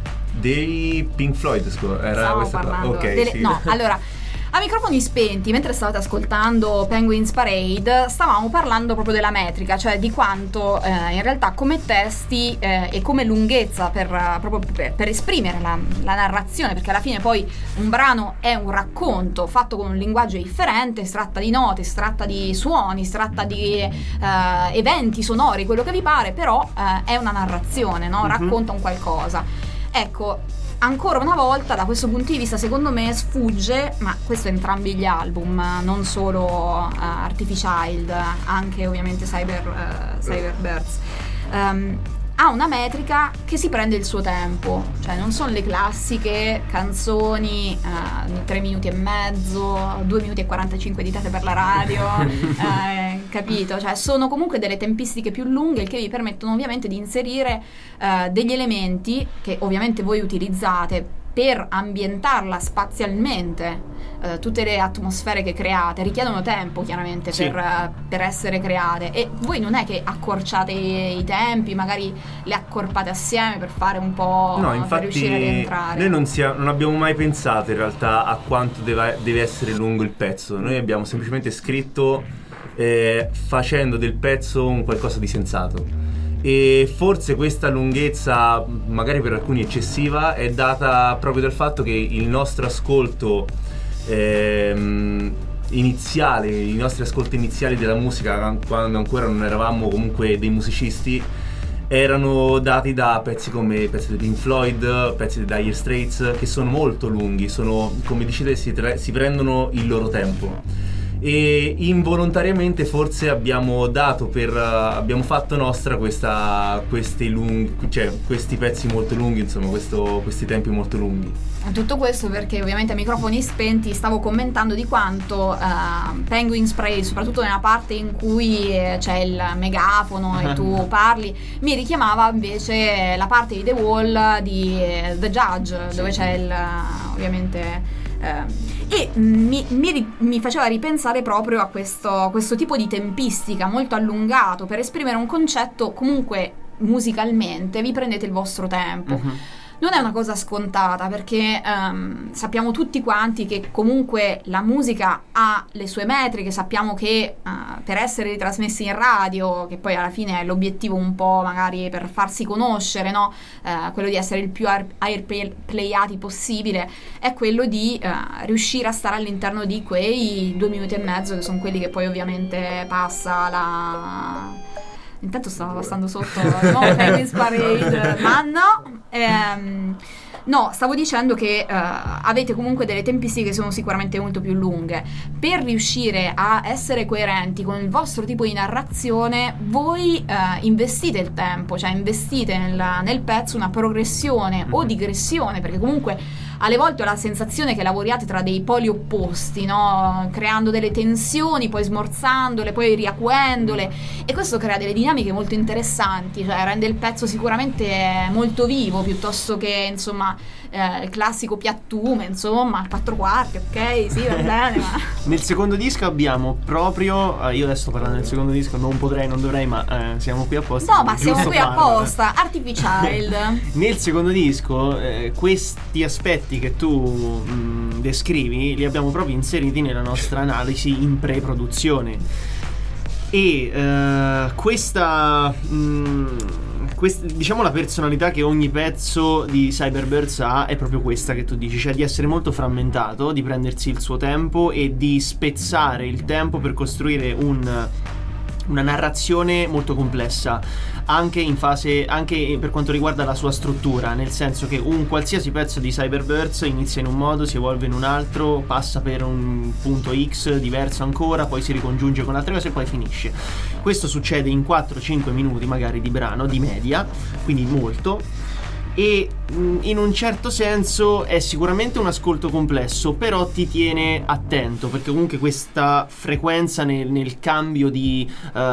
Dei Pink Floyd, scusa, era Stavo questa qua. parlando Ok, sì. No, allora, a microfoni spenti, mentre stavate ascoltando Penguins Parade, stavamo parlando proprio della metrica, cioè di quanto in realtà come testi e come lunghezza proprio per esprimere la narrazione, perché alla fine poi un brano è un racconto fatto con un linguaggio differente, si tratta di note, si tratta di suoni, si tratta di eventi sonori, quello che vi pare, però è una narrazione, no? Racconta un qualcosa. Ecco, ancora una volta da questo punto di vista secondo me sfugge, ma questo entrambi gli album, non solo Artificial, anche ovviamente Cyberbirds, ha una metrica che si prende il suo tempo, cioè non sono le classiche canzoni 3 minuti e mezzo, 2 minuti e 45 editate per la radio, capito? Cioè sono comunque delle tempistiche più lunghe, il che vi permettono ovviamente di inserire degli elementi che ovviamente voi utilizzate per ambientarla spazialmente. Tutte le atmosfere che create richiedono tempo, chiaramente, sì, per essere create, e voi non è che accorciate i tempi, magari le accorpate assieme per fare un po', No, per infatti riuscire a rientrare. noi non abbiamo mai pensato in realtà a quanto deve essere lungo il pezzo. Noi abbiamo semplicemente scritto facendo del pezzo un qualcosa di sensato, e forse questa lunghezza, magari per alcuni eccessiva, è data proprio dal fatto che il nostro ascolto iniziale, i nostri ascolti iniziali della musica, quando ancora non eravamo comunque dei musicisti, erano dati da pezzi come pezzi di Pink Floyd, pezzi di Dire Straits, che sono molto lunghi, sono, come dicete, si prendono il loro tempo, e involontariamente forse abbiamo fatto nostra questi pezzi molto lunghi, insomma questi tempi molto lunghi. Tutto questo perché ovviamente a microfoni spenti stavo commentando di quanto Penguins Parade, soprattutto nella parte in cui c'è il megafono e tu parli, mi richiamava invece la parte di The Wall di The Judge, dove c'è ovviamente e mi faceva ripensare proprio a questo tipo di tempistica molto allungato per esprimere un concetto. Comunque musicalmente vi prendete il vostro tempo. Non è una cosa scontata, perché sappiamo tutti quanti che comunque la musica ha le sue metriche, sappiamo che per essere ritrasmessi in radio, che poi alla fine è l'obiettivo un po' magari per farsi conoscere, no? Quello di essere il più airplayati possibile, è quello di riuscire a stare all'interno di quei 2 minuti e mezzo, che sono quelli che poi ovviamente passa la... Intanto stava passando sotto no, Penguins Parade, ma no, No, stavo dicendo che avete comunque delle tempistiche che sono sicuramente molto più lunghe. Per riuscire a essere coerenti con il vostro tipo di narrazione, voi investite il tempo, cioè investite nel pezzo una progressione o digressione, perché comunque alle volte ho la sensazione che lavoriate tra dei poli opposti, no? Creando delle tensioni, poi smorzandole, poi riacuendole, e questo crea delle dinamiche molto interessanti, cioè rende il pezzo sicuramente molto vivo, piuttosto che insomma il classico piattume, insomma 4/4, ok, sì, va bene, ma nel secondo disco abbiamo proprio io adesso sto parlando del secondo disco, non dovrei, ma siamo qui apposta. no, ma siamo giusto qui farlo. apposta. Artificial. Nel secondo disco questi aspetti che tu descrivi li abbiamo proprio inseriti nella nostra analisi in pre-produzione, e questa diciamo la personalità che ogni pezzo di Cyberbirds ha è proprio questa che tu dici, cioè di essere molto frammentato, di prendersi il suo tempo e di spezzare il tempo per costruire una narrazione molto complessa, anche per quanto riguarda la sua struttura, nel senso che un qualsiasi pezzo di Cyberbirds inizia in un modo, si evolve in un altro, passa per un punto X diverso ancora, poi si ricongiunge con altre cose e poi finisce. Questo succede in 4-5 minuti magari di brano, di media, quindi molto. E in un certo senso è sicuramente un ascolto complesso, però ti tiene attento, perché comunque questa frequenza nel cambio di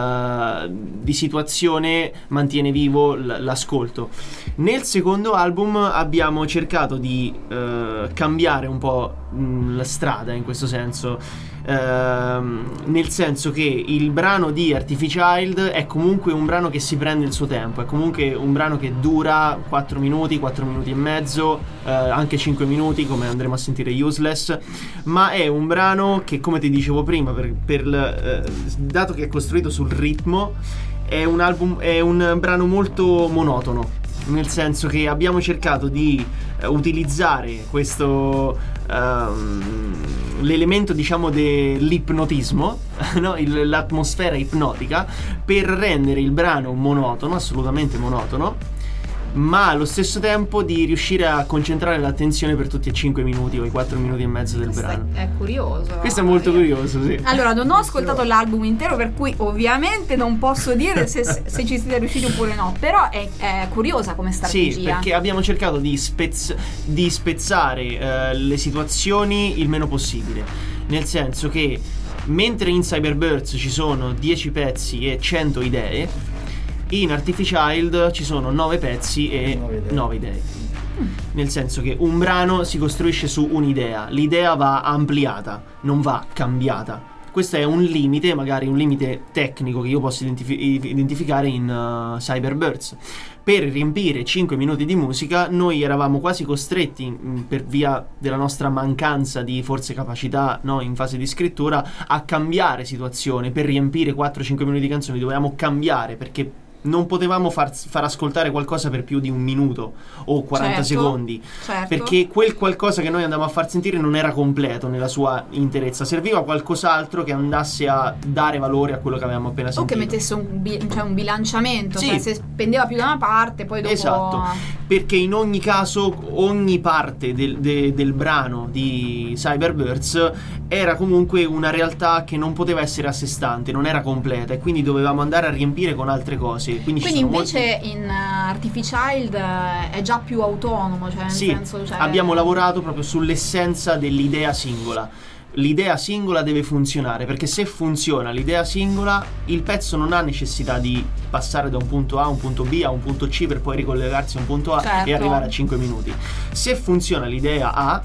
situazione mantiene vivo l'ascolto. Nel secondo album abbiamo cercato di cambiare un po' la strada in questo senso. Nel senso che il brano di Artificial è comunque un brano che si prende il suo tempo, è comunque un brano che dura 4 minuti e mezzo, anche 5 minuti come andremo a sentire Useless, ma è un brano che, come ti dicevo prima, dato che è costruito sul ritmo, è un brano molto monotono, nel senso che abbiamo cercato di utilizzare questo l'elemento, diciamo, dell'ipnotismo, no? L'atmosfera ipnotica, per rendere il brano monotono, assolutamente monotono, ma allo stesso tempo di riuscire a concentrare l'attenzione per tutti e 5 minuti o i 4 minuti e mezzo del brano. È curioso. Questo è molto curioso, sì. Allora, non ho ascoltato l'album intero, per cui ovviamente non posso dire se ci siete riusciti oppure no, però è curiosa come strategia. Sì, perché abbiamo cercato di spezzare le situazioni il meno possibile, nel senso che mentre in Cyberbirds ci sono 10 pezzi e 100 idee, in Artificial ci sono 9 pezzi e 9 idee. Nel senso che un brano si costruisce su un'idea, l'idea va ampliata, non va cambiata. Questo è un limite, magari un limite tecnico che io posso identificare in Cyberbirds. Per riempire 5 minuti di musica noi eravamo quasi costretti, per via della nostra mancanza di forse capacità, no, in fase di scrittura, a cambiare situazione. Per riempire 4-5 minuti di canzoni dovevamo cambiare, perché non potevamo far ascoltare qualcosa per più di un minuto o 40 secondi, perché quel qualcosa che noi andavamo a far sentire non era completo nella sua interezza, serviva qualcos'altro che andasse a dare valore a quello che avevamo appena sentito, o che mettesse un bilanciamento, sì. Cioè se pendeva più da una parte poi dopo... Esatto, perché in ogni caso ogni parte del brano di Cyberbirds era comunque una realtà che non poteva essere a sé stante, non era completa, e quindi dovevamo andare a riempire con altre cose. Quindi invece in Artificial è già più autonomo, cioè nel senso, cioè... abbiamo lavorato proprio sull'essenza dell'idea singola. L'idea singola deve funzionare, perché se funziona l'idea singola, il pezzo non ha necessità di passare da un punto A a un punto B a un punto C per poi ricollegarsi a un punto A, certo, e arrivare a 5 minuti. Se funziona l'idea A,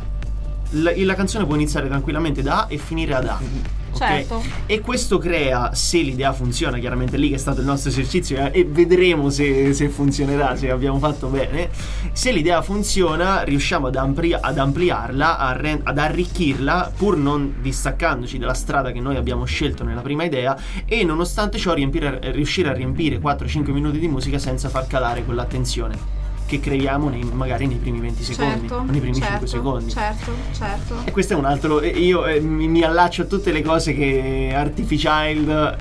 la canzone può iniziare tranquillamente da A e finire ad A. Certo. Okay? E questo crea, se l'idea funziona, chiaramente lì che è stato il nostro esercizio, e vedremo se funzionerà, se abbiamo fatto bene. Se l'idea funziona, riusciamo ad ampliarla, ad arricchirla, pur non distaccandoci dalla strada che noi abbiamo scelto nella prima idea, e nonostante ciò riuscire a riempire 4-5 minuti di musica senza far calare quell'attenzione che creiamo magari nei primi 20 secondi, o nei primi 5 secondi. Certo. E questo è un altro, io mi allaccio a tutte le cose che Artificial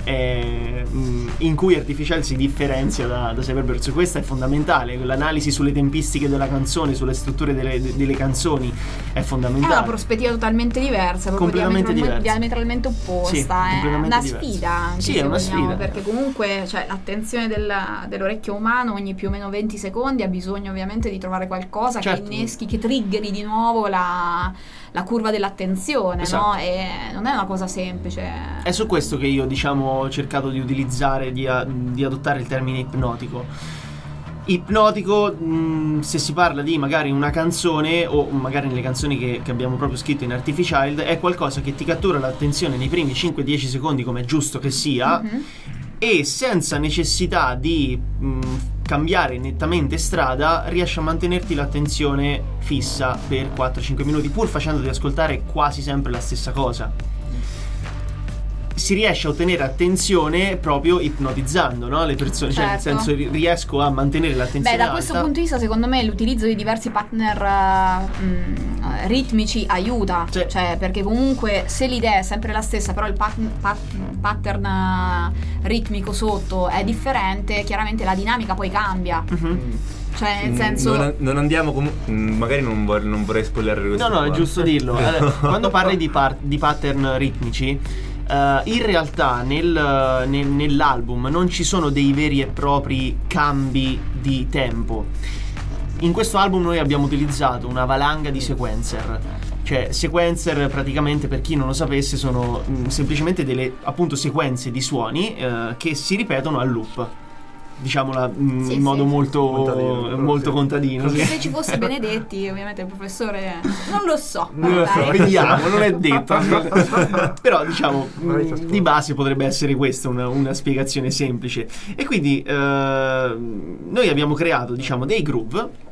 in cui Artificial si differenzia da Cyberbirds. Questa è fondamentale, l'analisi sulle tempistiche della canzone, sulle strutture delle canzoni è fondamentale. È una prospettiva totalmente diversa, proprio diametralmente opposta. Sì, è una diversa. sfida anche, sì, è una sfida, perché comunque l'attenzione dell'orecchio umano ogni più o meno 20 secondi ha bisogno ovviamente di trovare qualcosa che inneschi, che triggeri di nuovo la curva dell'attenzione, esatto. no? E non è una cosa semplice. È su questo che io ho cercato di utilizzare, di adottare il termine ipnotico. Ipnotico, se si parla di magari una canzone, o magari nelle canzoni che abbiamo proprio scritto in Artificial, è qualcosa che ti cattura l'attenzione nei primi 5-10 secondi, come è giusto che sia, e senza necessità di cambiare nettamente strada riesci a mantenerti l'attenzione fissa per 4-5 minuti, pur facendoti ascoltare quasi sempre la stessa cosa. Si riesce a ottenere attenzione proprio ipnotizzando, no? Le persone, cioè nel senso riesco a mantenere l'attenzione da questo punto di vista secondo me l'utilizzo di diversi partner ritmici aiuta, cioè perché comunque se l'idea è sempre la stessa però il pattern ritmico sotto è differente, chiaramente la dinamica poi cambia. Cioè nel senso non andiamo magari non vorrei spoilerare questo. No, è giusto dirlo. Quando parli di pattern ritmici, in realtà nell'album non ci sono dei veri e propri cambi di tempo. In questo album noi abbiamo utilizzato una valanga di sequencer. Cioè sequencer praticamente, per chi non lo sapesse, sono semplicemente delle appunto sequenze di suoni che si ripetono a loop. Diciamola in modo molto contadino. Se ci fosse Benedetti, ovviamente il professore non lo so. Vediamo, non è detto. Però diciamo di base potrebbe essere questa una spiegazione semplice. E quindi noi abbiamo creato dei groove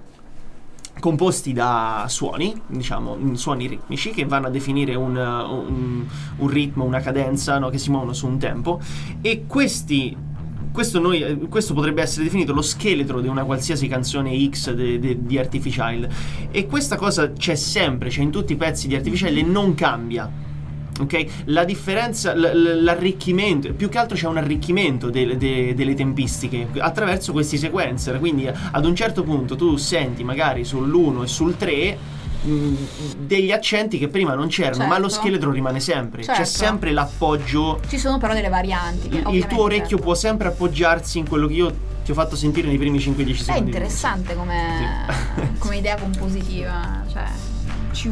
composti da suoni, suoni ritmici che vanno a definire un ritmo, una cadenza, no, che si muovono su un tempo, e questo potrebbe essere definito lo scheletro di una qualsiasi canzone X di Artificial, e questa cosa c'è sempre, c'è in tutti i pezzi di Artificial e non cambia. Ok? La differenza, l'arricchimento, più che altro c'è un arricchimento delle tempistiche attraverso questi sequencer, quindi ad un certo punto tu senti magari sull'1 e sul 3 degli accenti che prima non c'erano, ma lo scheletro rimane sempre, c'è sempre l'appoggio. Ci sono però delle varianti. Il tuo orecchio può sempre appoggiarsi in quello che io ti ho fatto sentire nei primi 5-10 secondi. È interessante come idea compositiva, cioè ci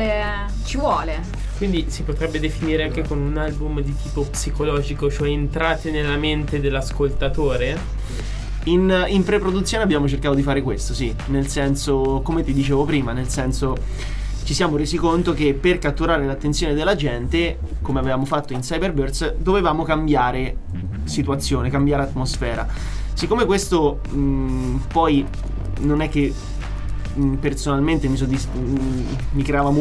vuole. Quindi si potrebbe definire anche con un album di tipo psicologico, cioè entrate nella mente dell'ascoltatore. In pre-produzione abbiamo cercato di fare questo, sì, nel senso, come ti dicevo prima, nel senso ci siamo resi conto che per catturare l'attenzione della gente, come avevamo fatto in Cyberbirds, dovevamo cambiare situazione, cambiare atmosfera. Siccome questo poi non è che personalmente mi creava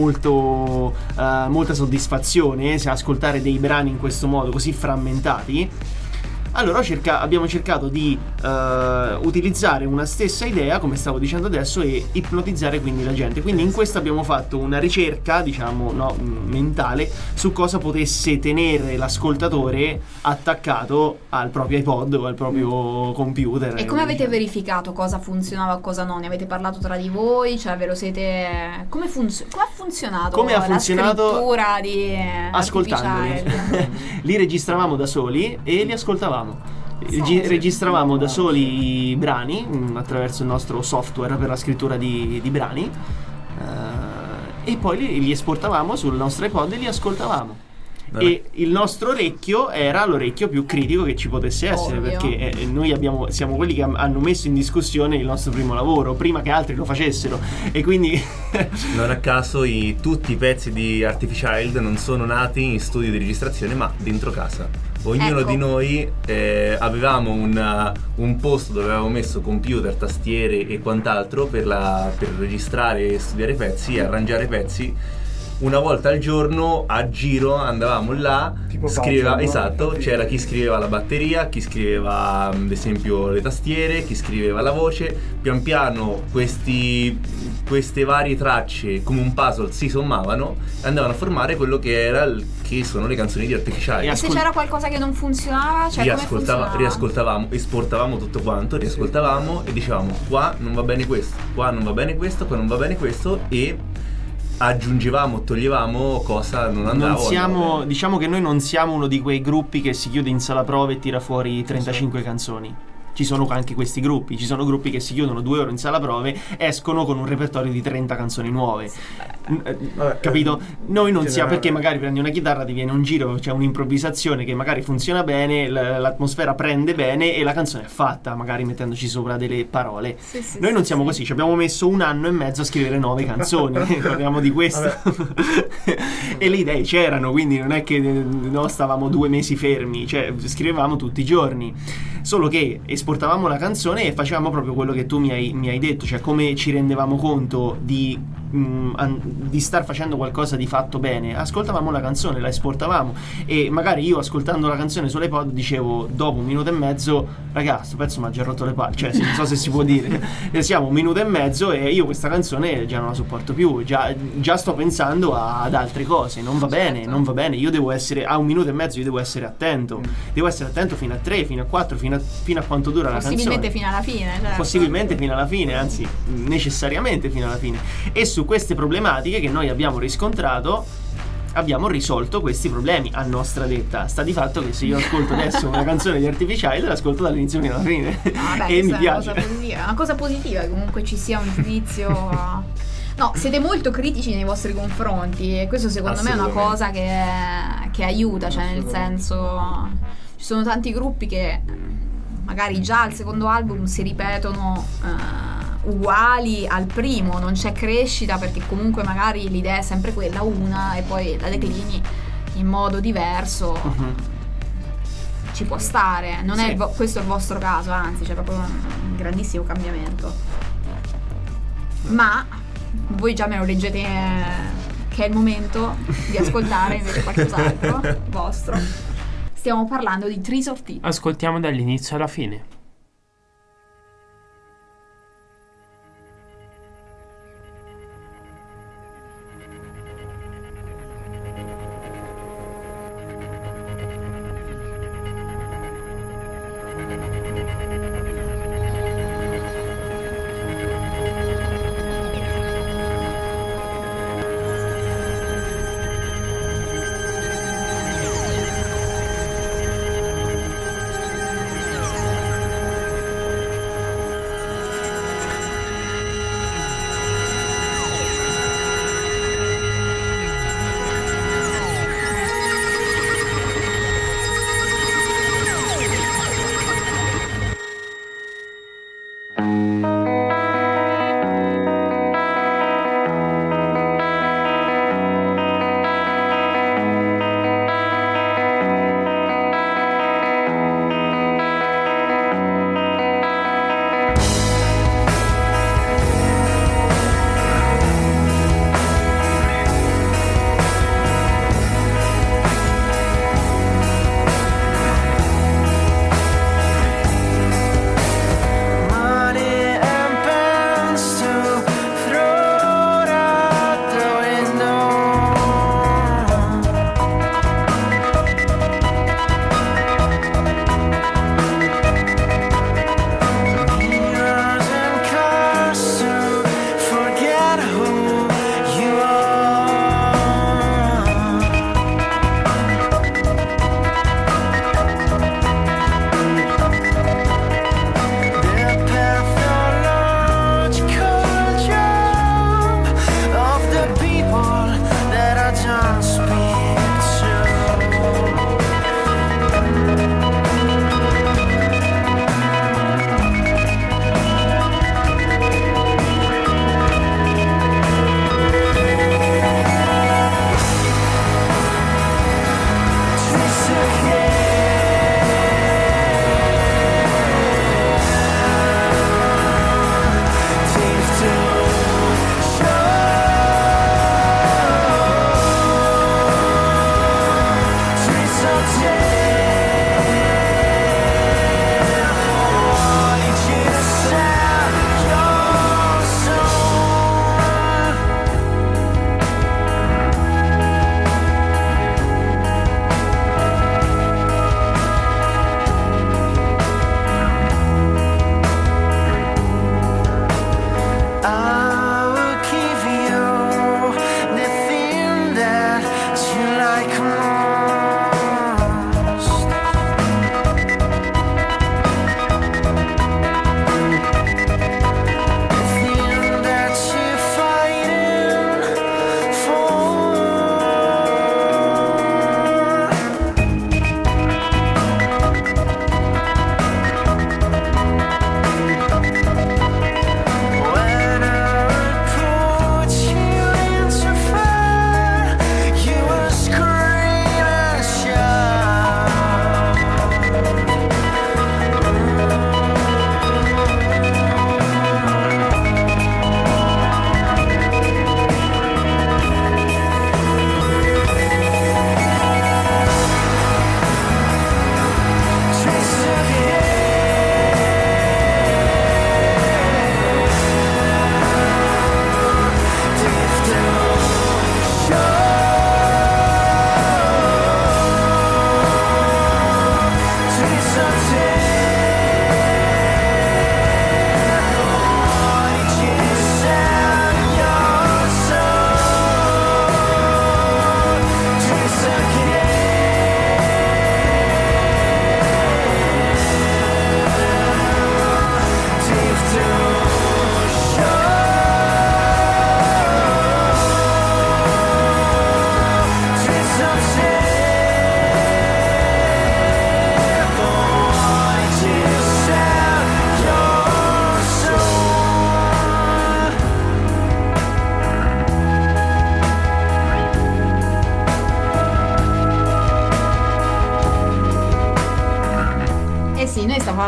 molta soddisfazione se ascoltare dei brani in questo modo così frammentati, allora abbiamo cercato di utilizzare una stessa idea, come stavo dicendo adesso, e ipnotizzare quindi la gente. Quindi in questo abbiamo fatto una ricerca, mentale, su cosa potesse tenere l'ascoltatore attaccato al proprio iPod o al proprio computer. E come avete verificato cosa funzionava e cosa no? Ne avete parlato tra di voi? Cioè ve lo siete... Come ha funzionato la scrittura di ascoltandoli? Li registravamo da soli e li ascoltavamo. Registravamo da soli i brani attraverso il nostro software per la scrittura di brani, e poi li esportavamo sul nostro iPod e li ascoltavamo. E il nostro orecchio era l'orecchio più critico che ci potesse essere. Ovvio. Perché noi siamo quelli che hanno messo in discussione il nostro primo lavoro prima che altri lo facessero, e quindi non a caso tutti i pezzi di Artificial non sono nati in studio di registrazione ma dentro casa. Ognuno di noi avevamo un posto dove avevamo messo computer, tastiere e quant'altro per registrare e studiare pezzi e arrangiare pezzi una volta al giorno a giro andavamo là, Tipo scriveva, puzzle, no? esatto, Infatti- c'era chi scriveva la batteria, chi scriveva ad esempio le tastiere, chi scriveva la voce. Pian piano queste varie tracce come un puzzle si sommavano e andavano a formare quello che era che sono le canzoni di Artificiali. E se c'era qualcosa che non funzionava, cioè come funzionava? Riascoltavamo, esportavamo tutto quanto, riascoltavamo e dicevamo qua non va bene questo, qua non va bene questo, qua non va bene questo, e aggiungevamo, toglievamo cosa non andava. Diciamo che noi non siamo uno di quei gruppi che si chiude in sala prove e tira fuori 35 canzoni. Ci sono anche questi gruppi, ci sono gruppi che si chiudono 2 ore in sala prove, escono con un repertorio di 30 canzoni nuove. Capito? Noi non siamo, perché magari prendi una chitarra, ti viene un giro, c'è un'improvvisazione che magari funziona bene, l'atmosfera prende bene e la canzone è fatta, magari mettendoci sopra delle parole. Noi non siamo così, ci abbiamo messo 1 anno e mezzo a scrivere 9 canzoni, parliamo di questo. E le idee c'erano, quindi non è che no, stavamo 2 mesi fermi, cioè scrivevamo tutti i giorni. Solo che esportavamo la canzone e facevamo proprio quello che tu mi hai detto, cioè come ci rendevamo conto di star facendo qualcosa di fatto bene. Ascoltavamo la canzone, la esportavamo, e magari io ascoltando la canzone sull'iPod dicevo dopo 1 minuto e mezzo, ragazzi, sto pezzo mi ha già rotto le palle, cioè non so se si può dire. Siamo 1 minuto e mezzo e io questa canzone già non la sopporto più, già sto pensando ad altre cose, non va bene, io devo essere a 1 minuto e mezzo, io devo essere attento fino a 3, fino a 4, fino a quanto dura la canzone. Possibilmente fino alla fine, certo. Possibilmente fino alla fine, anzi necessariamente fino alla fine. E su queste problematiche che noi abbiamo riscontrato abbiamo risolto questi problemi a nostra detta. Sta di fatto che se io ascolto adesso una canzone di Artificiali, l'ascolto dall'inizio fino alla fine e mi piace. È una cosa positiva che comunque ci sia un giudizio. No, siete molto critici nei vostri confronti e questo secondo me è una cosa che aiuta, cioè nel senso ci sono tanti gruppi che magari già al secondo album si ripetono uguali al primo, non c'è crescita perché comunque magari l'idea è sempre quella, una, e poi la declini in modo diverso. Ci può stare, non è questo è il vostro caso, anzi c'è proprio un grandissimo cambiamento. Ma voi già me lo leggete che è il momento di ascoltare invece qualcos'altro vostro. Stiamo parlando di Trees of Tea. Ascoltiamo dall'inizio alla fine.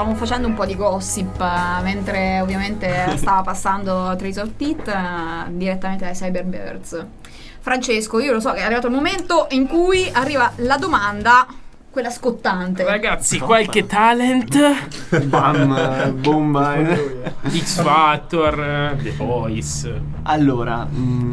stavamo facendo un po' di gossip mentre ovviamente stava passando Trace of Teeth direttamente dai Cyberbirds. Francesco, io lo so che è arrivato il momento in cui arriva la domanda, quella scottante. Ragazzi, qualche talent? Bam, bomba. X Factor, The Voice. Allora,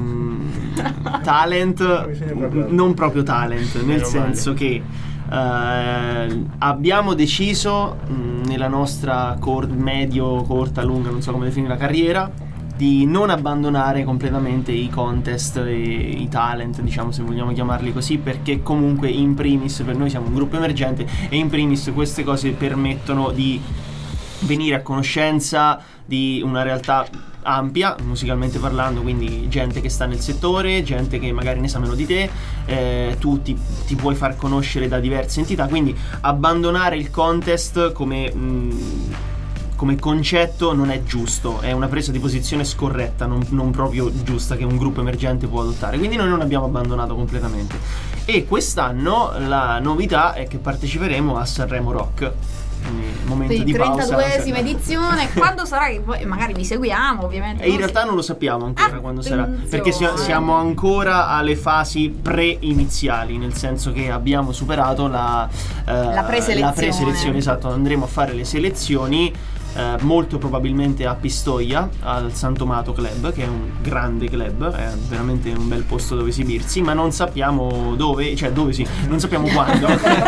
talent, non proprio talent, nel Meno senso male. che abbiamo deciso nella nostra medio, corta, lunga, non so come definire la carriera, di non abbandonare completamente i contest e i talent, diciamo, se vogliamo chiamarli così, perché comunque in primis per noi siamo un gruppo emergente e in primis queste cose permettono di venire a conoscenza di una realtà ampia musicalmente parlando, quindi gente che sta nel settore, gente che magari ne sa meno di te, tu ti puoi far conoscere da diverse entità, quindi abbandonare il contest come concetto non è giusto, è una presa di posizione scorretta, non proprio giusta, che un gruppo emergente può adottare, quindi noi non abbiamo abbandonato completamente. E quest'anno la novità è che parteciperemo a Sanremo Rock, quindi momento Quindi di pausa. 32esima edizione, quando sarà che poi magari vi seguiamo ovviamente. E in realtà non lo sappiamo ancora quando sarà, perché Attenzione. siamo ancora alle fasi pre-iniziali, nel senso che abbiamo superato la preselezione. la preselezione, esatto, andremo a fare le selezioni molto probabilmente a Pistoia, al Santomato Club, che è un grande club, è veramente un bel posto dove esibirsi, ma non sappiamo dove, cioè dove sì, non sappiamo quando.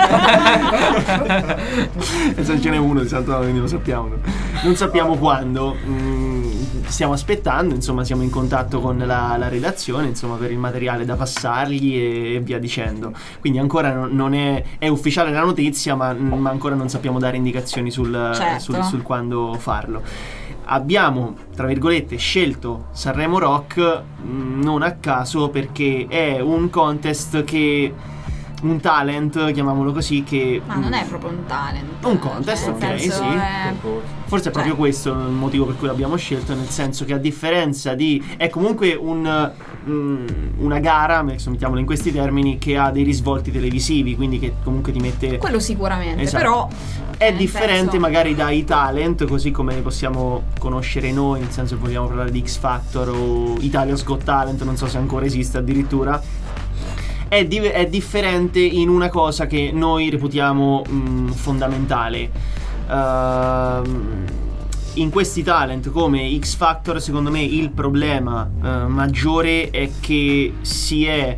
Ce n'è uno di Santomato, quindi lo sappiamo. Non sappiamo quando. Stiamo aspettando, insomma, siamo in contatto con la redazione, insomma, per il materiale da passargli e via dicendo. Quindi ancora non è ufficiale la notizia, ma ancora non sappiamo dare indicazioni Certo. sul quando farlo. Abbiamo, tra virgolette, scelto Sanremo Rock non a caso, perché è un contest che, un talent, chiamiamolo così, che Ma non è proprio un talent. un contest, nel ok, senso sì. è- Forse è proprio questo il motivo per cui l'abbiamo scelto, nel senso che a differenza di... è comunque una gara, mettiamola in questi termini, che ha dei risvolti televisivi, quindi che comunque ti mette... Quello sicuramente, Esatto. però È nel differente senso- magari dai talent, così come li possiamo conoscere noi, nel senso che vogliamo parlare di X Factor o Italia's Got Talent, non so se ancora esiste addirittura. È differente in una cosa che noi reputiamo fondamentale. In questi talent come X Factor, secondo me il problema maggiore è che si è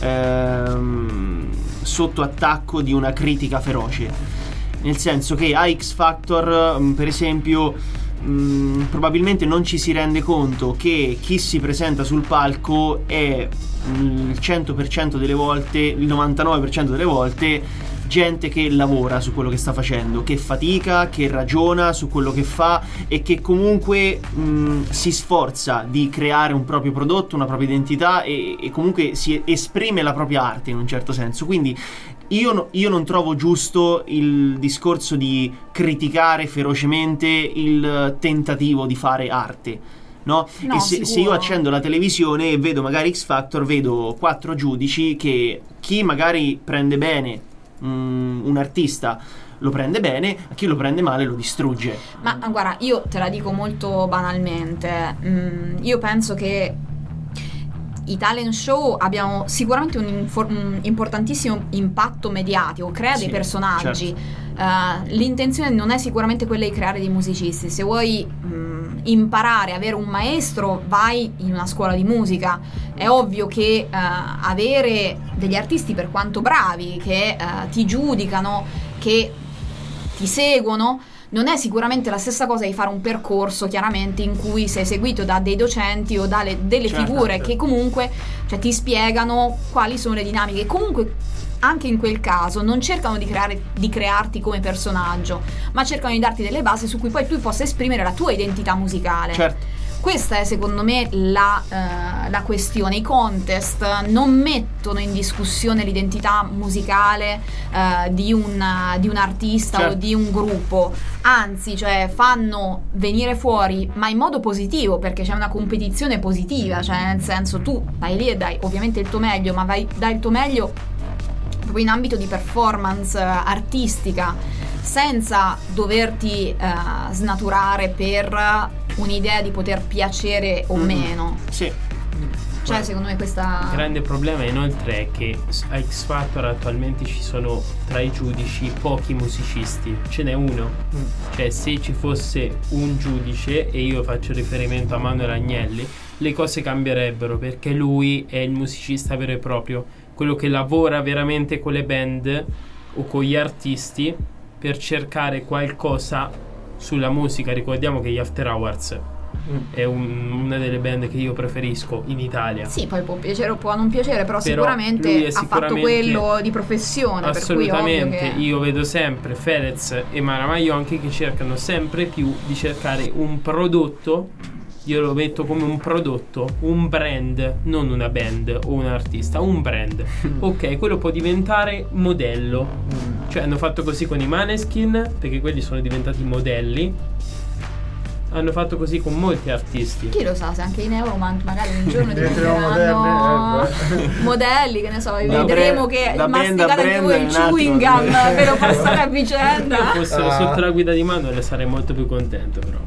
sotto attacco di una critica feroce, nel senso che a X Factor, per esempio, probabilmente non ci si rende conto che chi si presenta sul palco è il 100% delle volte, il 99% delle volte gente che lavora su quello che sta facendo, che fatica, che ragiona su quello che fa e che comunque si sforza di creare un proprio prodotto, una propria identità e comunque si esprime la propria arte in un certo senso. Quindi io non trovo giusto il discorso di criticare ferocemente il tentativo di fare arte, no? No, E se io sicuro. accendo la televisione e vedo magari X Factor, vedo 4 giudici che chi magari prende bene un artista lo prende bene, a chi lo prende male lo distrugge. Ma guarda, io te la dico molto banalmente. Io penso che i talent show abbiano sicuramente un importantissimo impatto mediatico, crea Sì, dei personaggi. certo. L'intenzione non è sicuramente quella di creare dei musicisti. Se vuoi imparare, avere un maestro, vai in una scuola di musica. È ovvio che avere degli artisti, per quanto bravi, che ti giudicano, che ti seguono, non è sicuramente la stessa cosa di fare un percorso, chiaramente, in cui sei seguito da dei docenti o delle Certo, figure certo. che comunque, cioè, ti spiegano quali sono le dinamiche. Comunque anche in quel caso non cercano di crearti come personaggio, ma cercano di darti delle basi su cui poi tu possa esprimere la tua identità musicale. Certo. Questa è secondo me la questione. I contest non mettono in discussione l'identità musicale di un artista, Certo. o di un gruppo, anzi, cioè, fanno venire fuori, ma in modo positivo, perché c'è una competizione positiva, cioè nel senso, tu vai lì e dai ovviamente il tuo meglio, ma dai il tuo meglio proprio in ambito di performance artistica, senza doverti snaturare per un'idea di poter piacere o meno. Sì. Cioè, secondo me questa... Il grande problema inoltre è che a X Factor attualmente ci sono tra i giudici pochi musicisti, ce n'è uno. Cioè, se ci fosse un giudice, e io faccio riferimento a Manuel Agnelli, le cose cambierebbero, perché lui è il musicista vero e proprio, quello che lavora veramente con le band o con gli artisti per cercare qualcosa sulla musica. Ricordiamo che gli After Hours è una delle band che io preferisco in Italia. Sì, poi può piacere o può non piacere, però lui sicuramente è ha fatto quello di professione. Assolutamente, per cui ovvio che... io vedo sempre Fedez e Mara Maionchi che cercano sempre più di cercare un prodotto. Io lo metto come un prodotto, un brand, non una band o un artista, un brand. Ok, quello può diventare modello. Cioè hanno fatto così con i Maneskin, perché quelli sono diventati modelli. Hanno fatto così con molti artisti. Chi lo sa, se anche in Euromant magari un giorno diventeranno moderni, modelli, che ne so, Da vedremo che da band a masticate brand voi è il un attimo. chewing gum ve lo passate a vicenda. Se fossero sotto la guida di Manuel sarei molto più contento, però.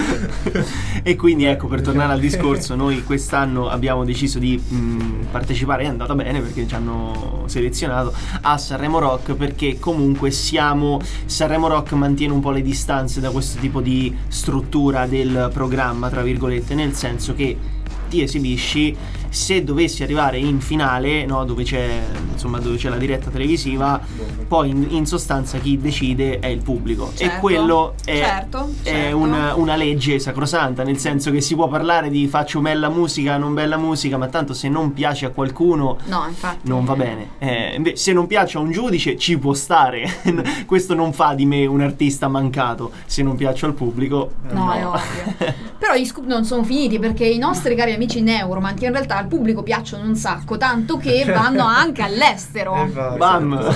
E quindi ecco, per tornare al discorso, noi quest'anno abbiamo deciso di partecipare, è andata bene perché ci hanno selezionato a Sanremo Rock, perché comunque Sanremo Rock mantiene un po' le distanze da questo tipo di struttura del programma, tra virgolette, nel senso che ti esibisci, se dovessi arrivare in finale, no, dove c'è la diretta televisiva, poi in sostanza chi decide è il pubblico. Certo, e quello è certo. una legge sacrosanta, nel senso che si può parlare di faccio bella musica, non bella musica, ma tanto se non piace a qualcuno No, infatti non va bene. Invece, se non piace a un giudice ci può stare. Questo non fa di me un artista mancato. Se non piaccio al pubblico, No, è ovvio. Però gli scoop non sono finiti, perché i nostri cari amici Neuromant in realtà al pubblico piacciono un sacco, tanto che vanno anche all'estero. Bam!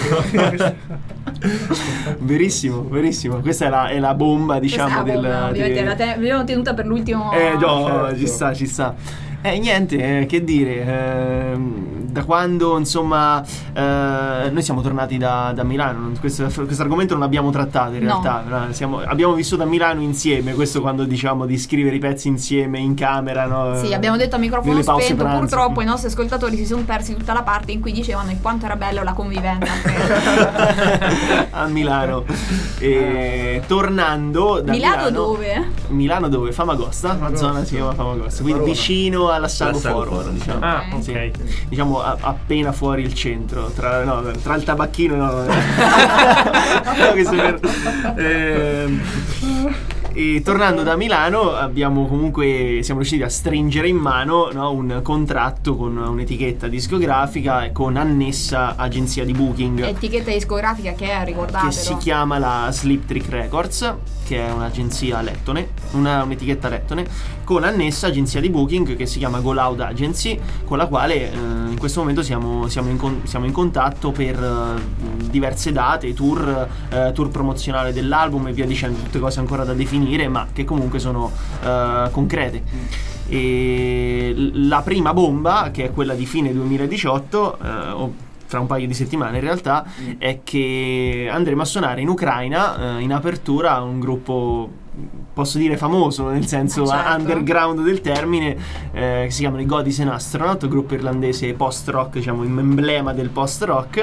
Verissimo, verissimo. Questa è la bomba, diciamo, l'abbiamo tenuta per l'ultimo. No, ci sta. Niente, che dire, da quando insomma noi siamo tornati da Milano, questo argomento non l'abbiamo trattato in realtà, abbiamo vissuto a Milano insieme, questo quando diciamo di scrivere i pezzi insieme in camera, no? Sì, abbiamo detto a microfono nelle pause spento, pranzo. purtroppo i nostri ascoltatori si sono persi tutta la parte in cui dicevano di quanto era bello la convivenza a Milano. E tornando da Milano dove? Famagosta, la zona si chiama Famagosta, quindi vicino alla Sago Forum, diciamo. Ah, ok. Sì. Diciamo appena fuori il centro, tra il tabacchino e tornando da Milano siamo riusciti a stringere in mano, no, un contratto con un'etichetta discografica e con annessa agenzia di booking. Etichetta discografica che è, ricordatelo, Che si chiama la Sleep Trick Records, che è un'agenzia lettone, un'etichetta lettone, con annessa agenzia di booking che si chiama Go Loud Agency, con la quale in questo momento siamo in contatto per diverse date, tour promozionale dell'album e via dicendo, tutte cose ancora da definire, ma che comunque sono concrete. E la prima bomba, che è quella di fine 2018, fra un paio di settimane in realtà, è che andremo a suonare in Ucraina in apertura a un gruppo, posso dire famoso, nel senso certo, underground del termine, che si chiamano i God Is An Astronaut, gruppo irlandese post-rock, diciamo emblema del post-rock.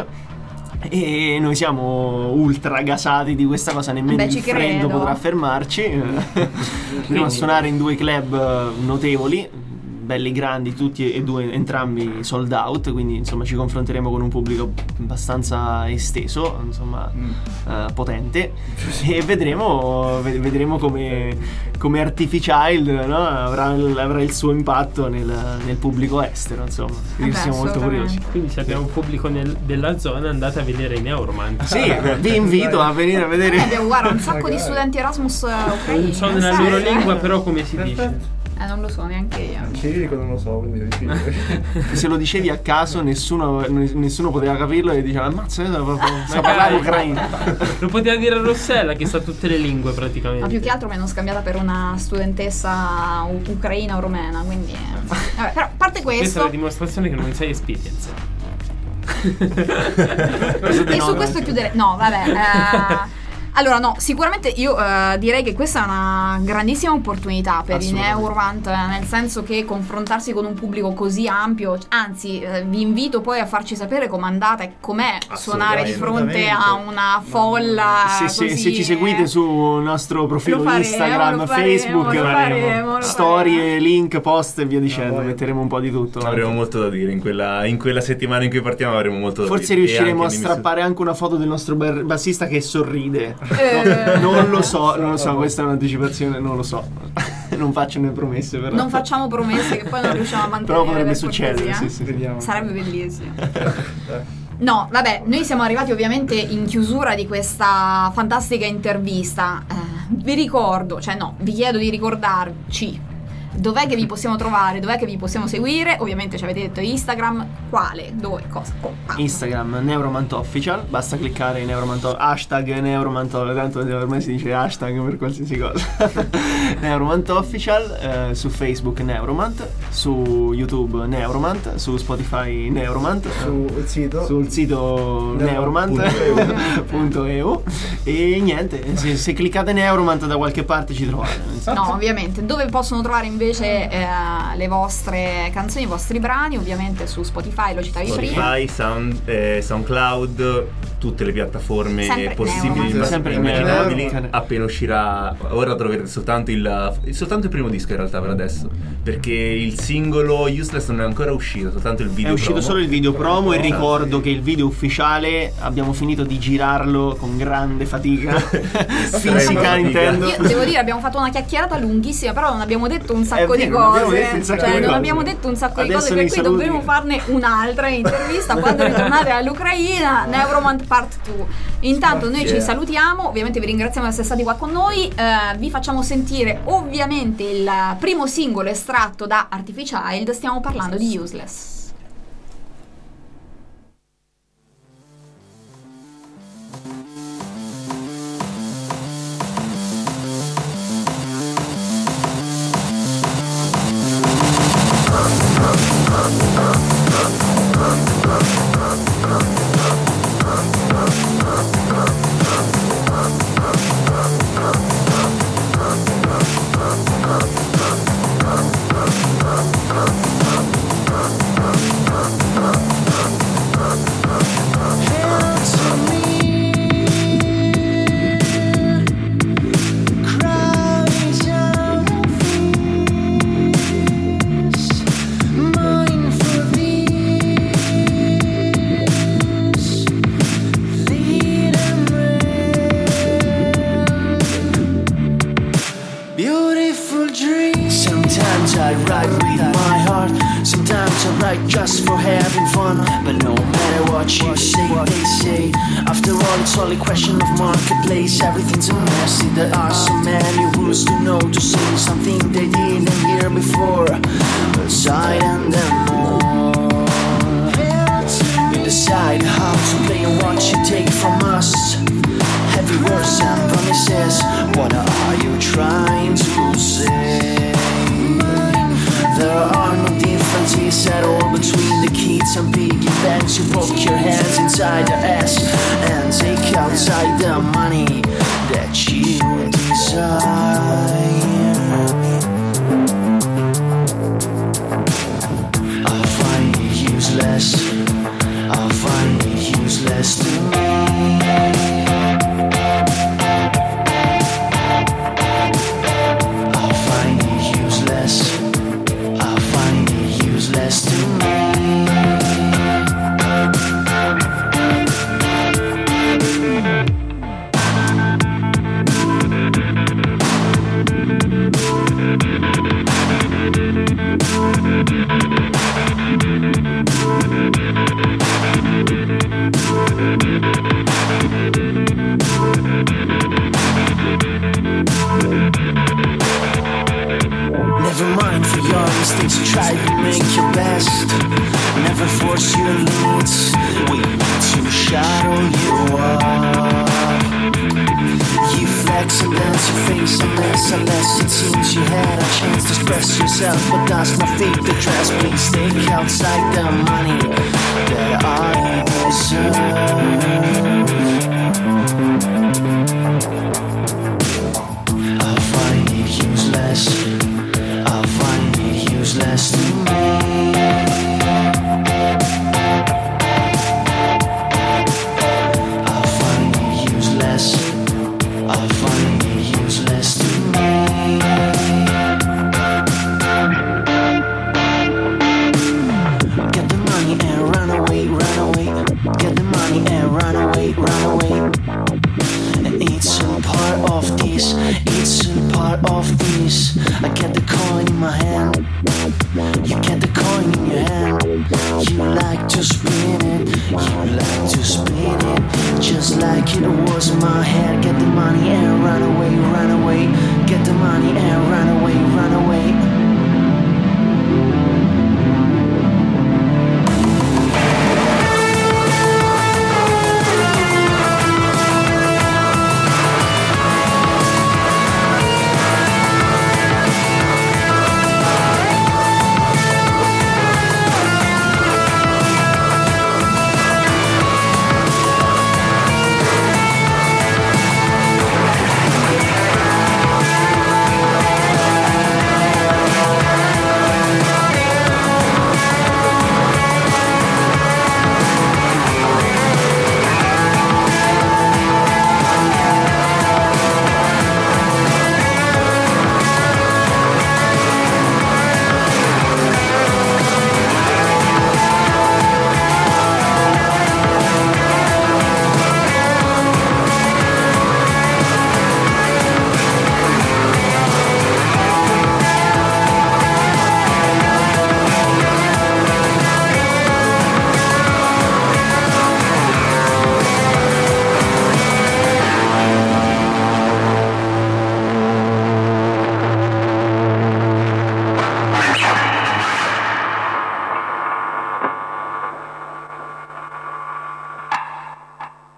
E noi siamo ultra gasati di questa cosa, nemmeno il freddo potrà fermarci. Andiamo a suonare in 2 club notevoli, belli grandi, tutti e due, entrambi sold out, quindi insomma ci confronteremo con un pubblico abbastanza esteso, insomma potente, e vedremo come Artificial, no? avrà il suo impatto nel pubblico estero, insomma. Quindi siamo molto curiosi. Quindi se abbiamo un pubblico della zona, andate a vedere in Euromant. Sì, vi invito a venire a vedere. Abbiamo, guarda, un sacco di studenti Erasmus ucraini. Non so nella loro lingua, però come si dice? Non lo so neanche io. Civico non lo so, quindi è difficile. Se lo dicevi a caso nessuno poteva capirlo e diceva ammazza, sa parlare ucraino. Lo poteva dire a Rossella che sa tutte le lingue praticamente. Ma più che altro mi hanno scambiata per una studentessa ucraina o romena, quindi vabbè, però a parte questa è la dimostrazione che non sai experience. E su questo chiudere. No, vabbè. Allora no, sicuramente io direi che questa è una grandissima opportunità per i Neuromant, nel senso che confrontarsi con un pubblico così ampio, anzi vi invito poi a farci sapere com'è andata e com'è suonare di fronte a una folla se ci seguite sul nostro profilo Instagram, Facebook, storie, link, post e via dicendo, metteremo un po' di tutto. Avremo molto da dire in quella settimana in cui partiamo, avremo molto da dire. Forse riusciremo a strappare anche una foto del nostro bassista che sorride. Non lo so, questa è un'anticipazione, non lo so. Non faccio né promesse, però. Non facciamo promesse che poi non riusciamo a mantenere. Però potrebbe succedere, sì. Sarebbe bellissimo. No, vabbè, noi siamo arrivati ovviamente in chiusura di questa fantastica intervista. Vi chiedo di ricordarci dov'è che vi possiamo trovare, dov'è che vi possiamo seguire. Ovviamente ci avete detto Instagram, quale, dove, cosa, Instagram Neuromant Official, basta cliccare hashtag Neuromant, tanto ormai si dice hashtag per qualsiasi cosa. Neuromant Official, su Facebook Neuromant, su YouTube Neuromant, su Spotify Neuromant, sul sito neuromant.eu e niente, se cliccate Neuromant da qualche parte ci trovate. No, ovviamente. Dove possono trovare invece le vostre canzoni, i vostri brani? Ovviamente su Spotify, lo citavi prima. SoundCloud, tutte le piattaforme sempre possibili, sempre immaginabili. Appena uscirà, ora troverete soltanto il primo disco in realtà per adesso, perché il singolo Useless non è ancora uscito, soltanto il video. È uscito solo il video promo e ricordo che il video ufficiale abbiamo finito di girarlo con grande fatica fisica, intendo. Io devo dire, abbiamo fatto una chiacchierata lunghissima, però non abbiamo detto un sacco di cose. Non abbiamo detto un sacco di cose, per cui dovremo farne un'altra intervista quando ritornate all'Ucraina. Neuromant Part 2. Intanto noi ci salutiamo, ovviamente vi ringraziamo di essere stati qua con noi, vi facciamo sentire ovviamente il primo singolo estratto da Artificial, stiamo parlando di Useless. Just for having fun, but no matter what you say, they say. After all, it's all a question of marketplace. Everything's a mess. There are so many rules to know, to say something they didn't hear before. Aside and then more. You decide how to play and what you take from us. Heavy words and promises. What are you trying to say? There are no differences at all between the kids and piggy banks. You poke your hands inside your ass and take outside the money that you desire. I'll find you useless. I'll find you useless to me. I'll find you useless. Useless to me. Never mind for your mistakes, try to make your best. Never force your limits, we need to shadow you up. You flex and dance your face unless it seems you had a chance to express yourself, but that's not fake the dress. Please take outside the money that I deserve. it's a part of this. I get the coin in my hand, you get the coin in your hand. You like to spin it, you like to spin it, just like it was in my head. Get the money and run away, run away.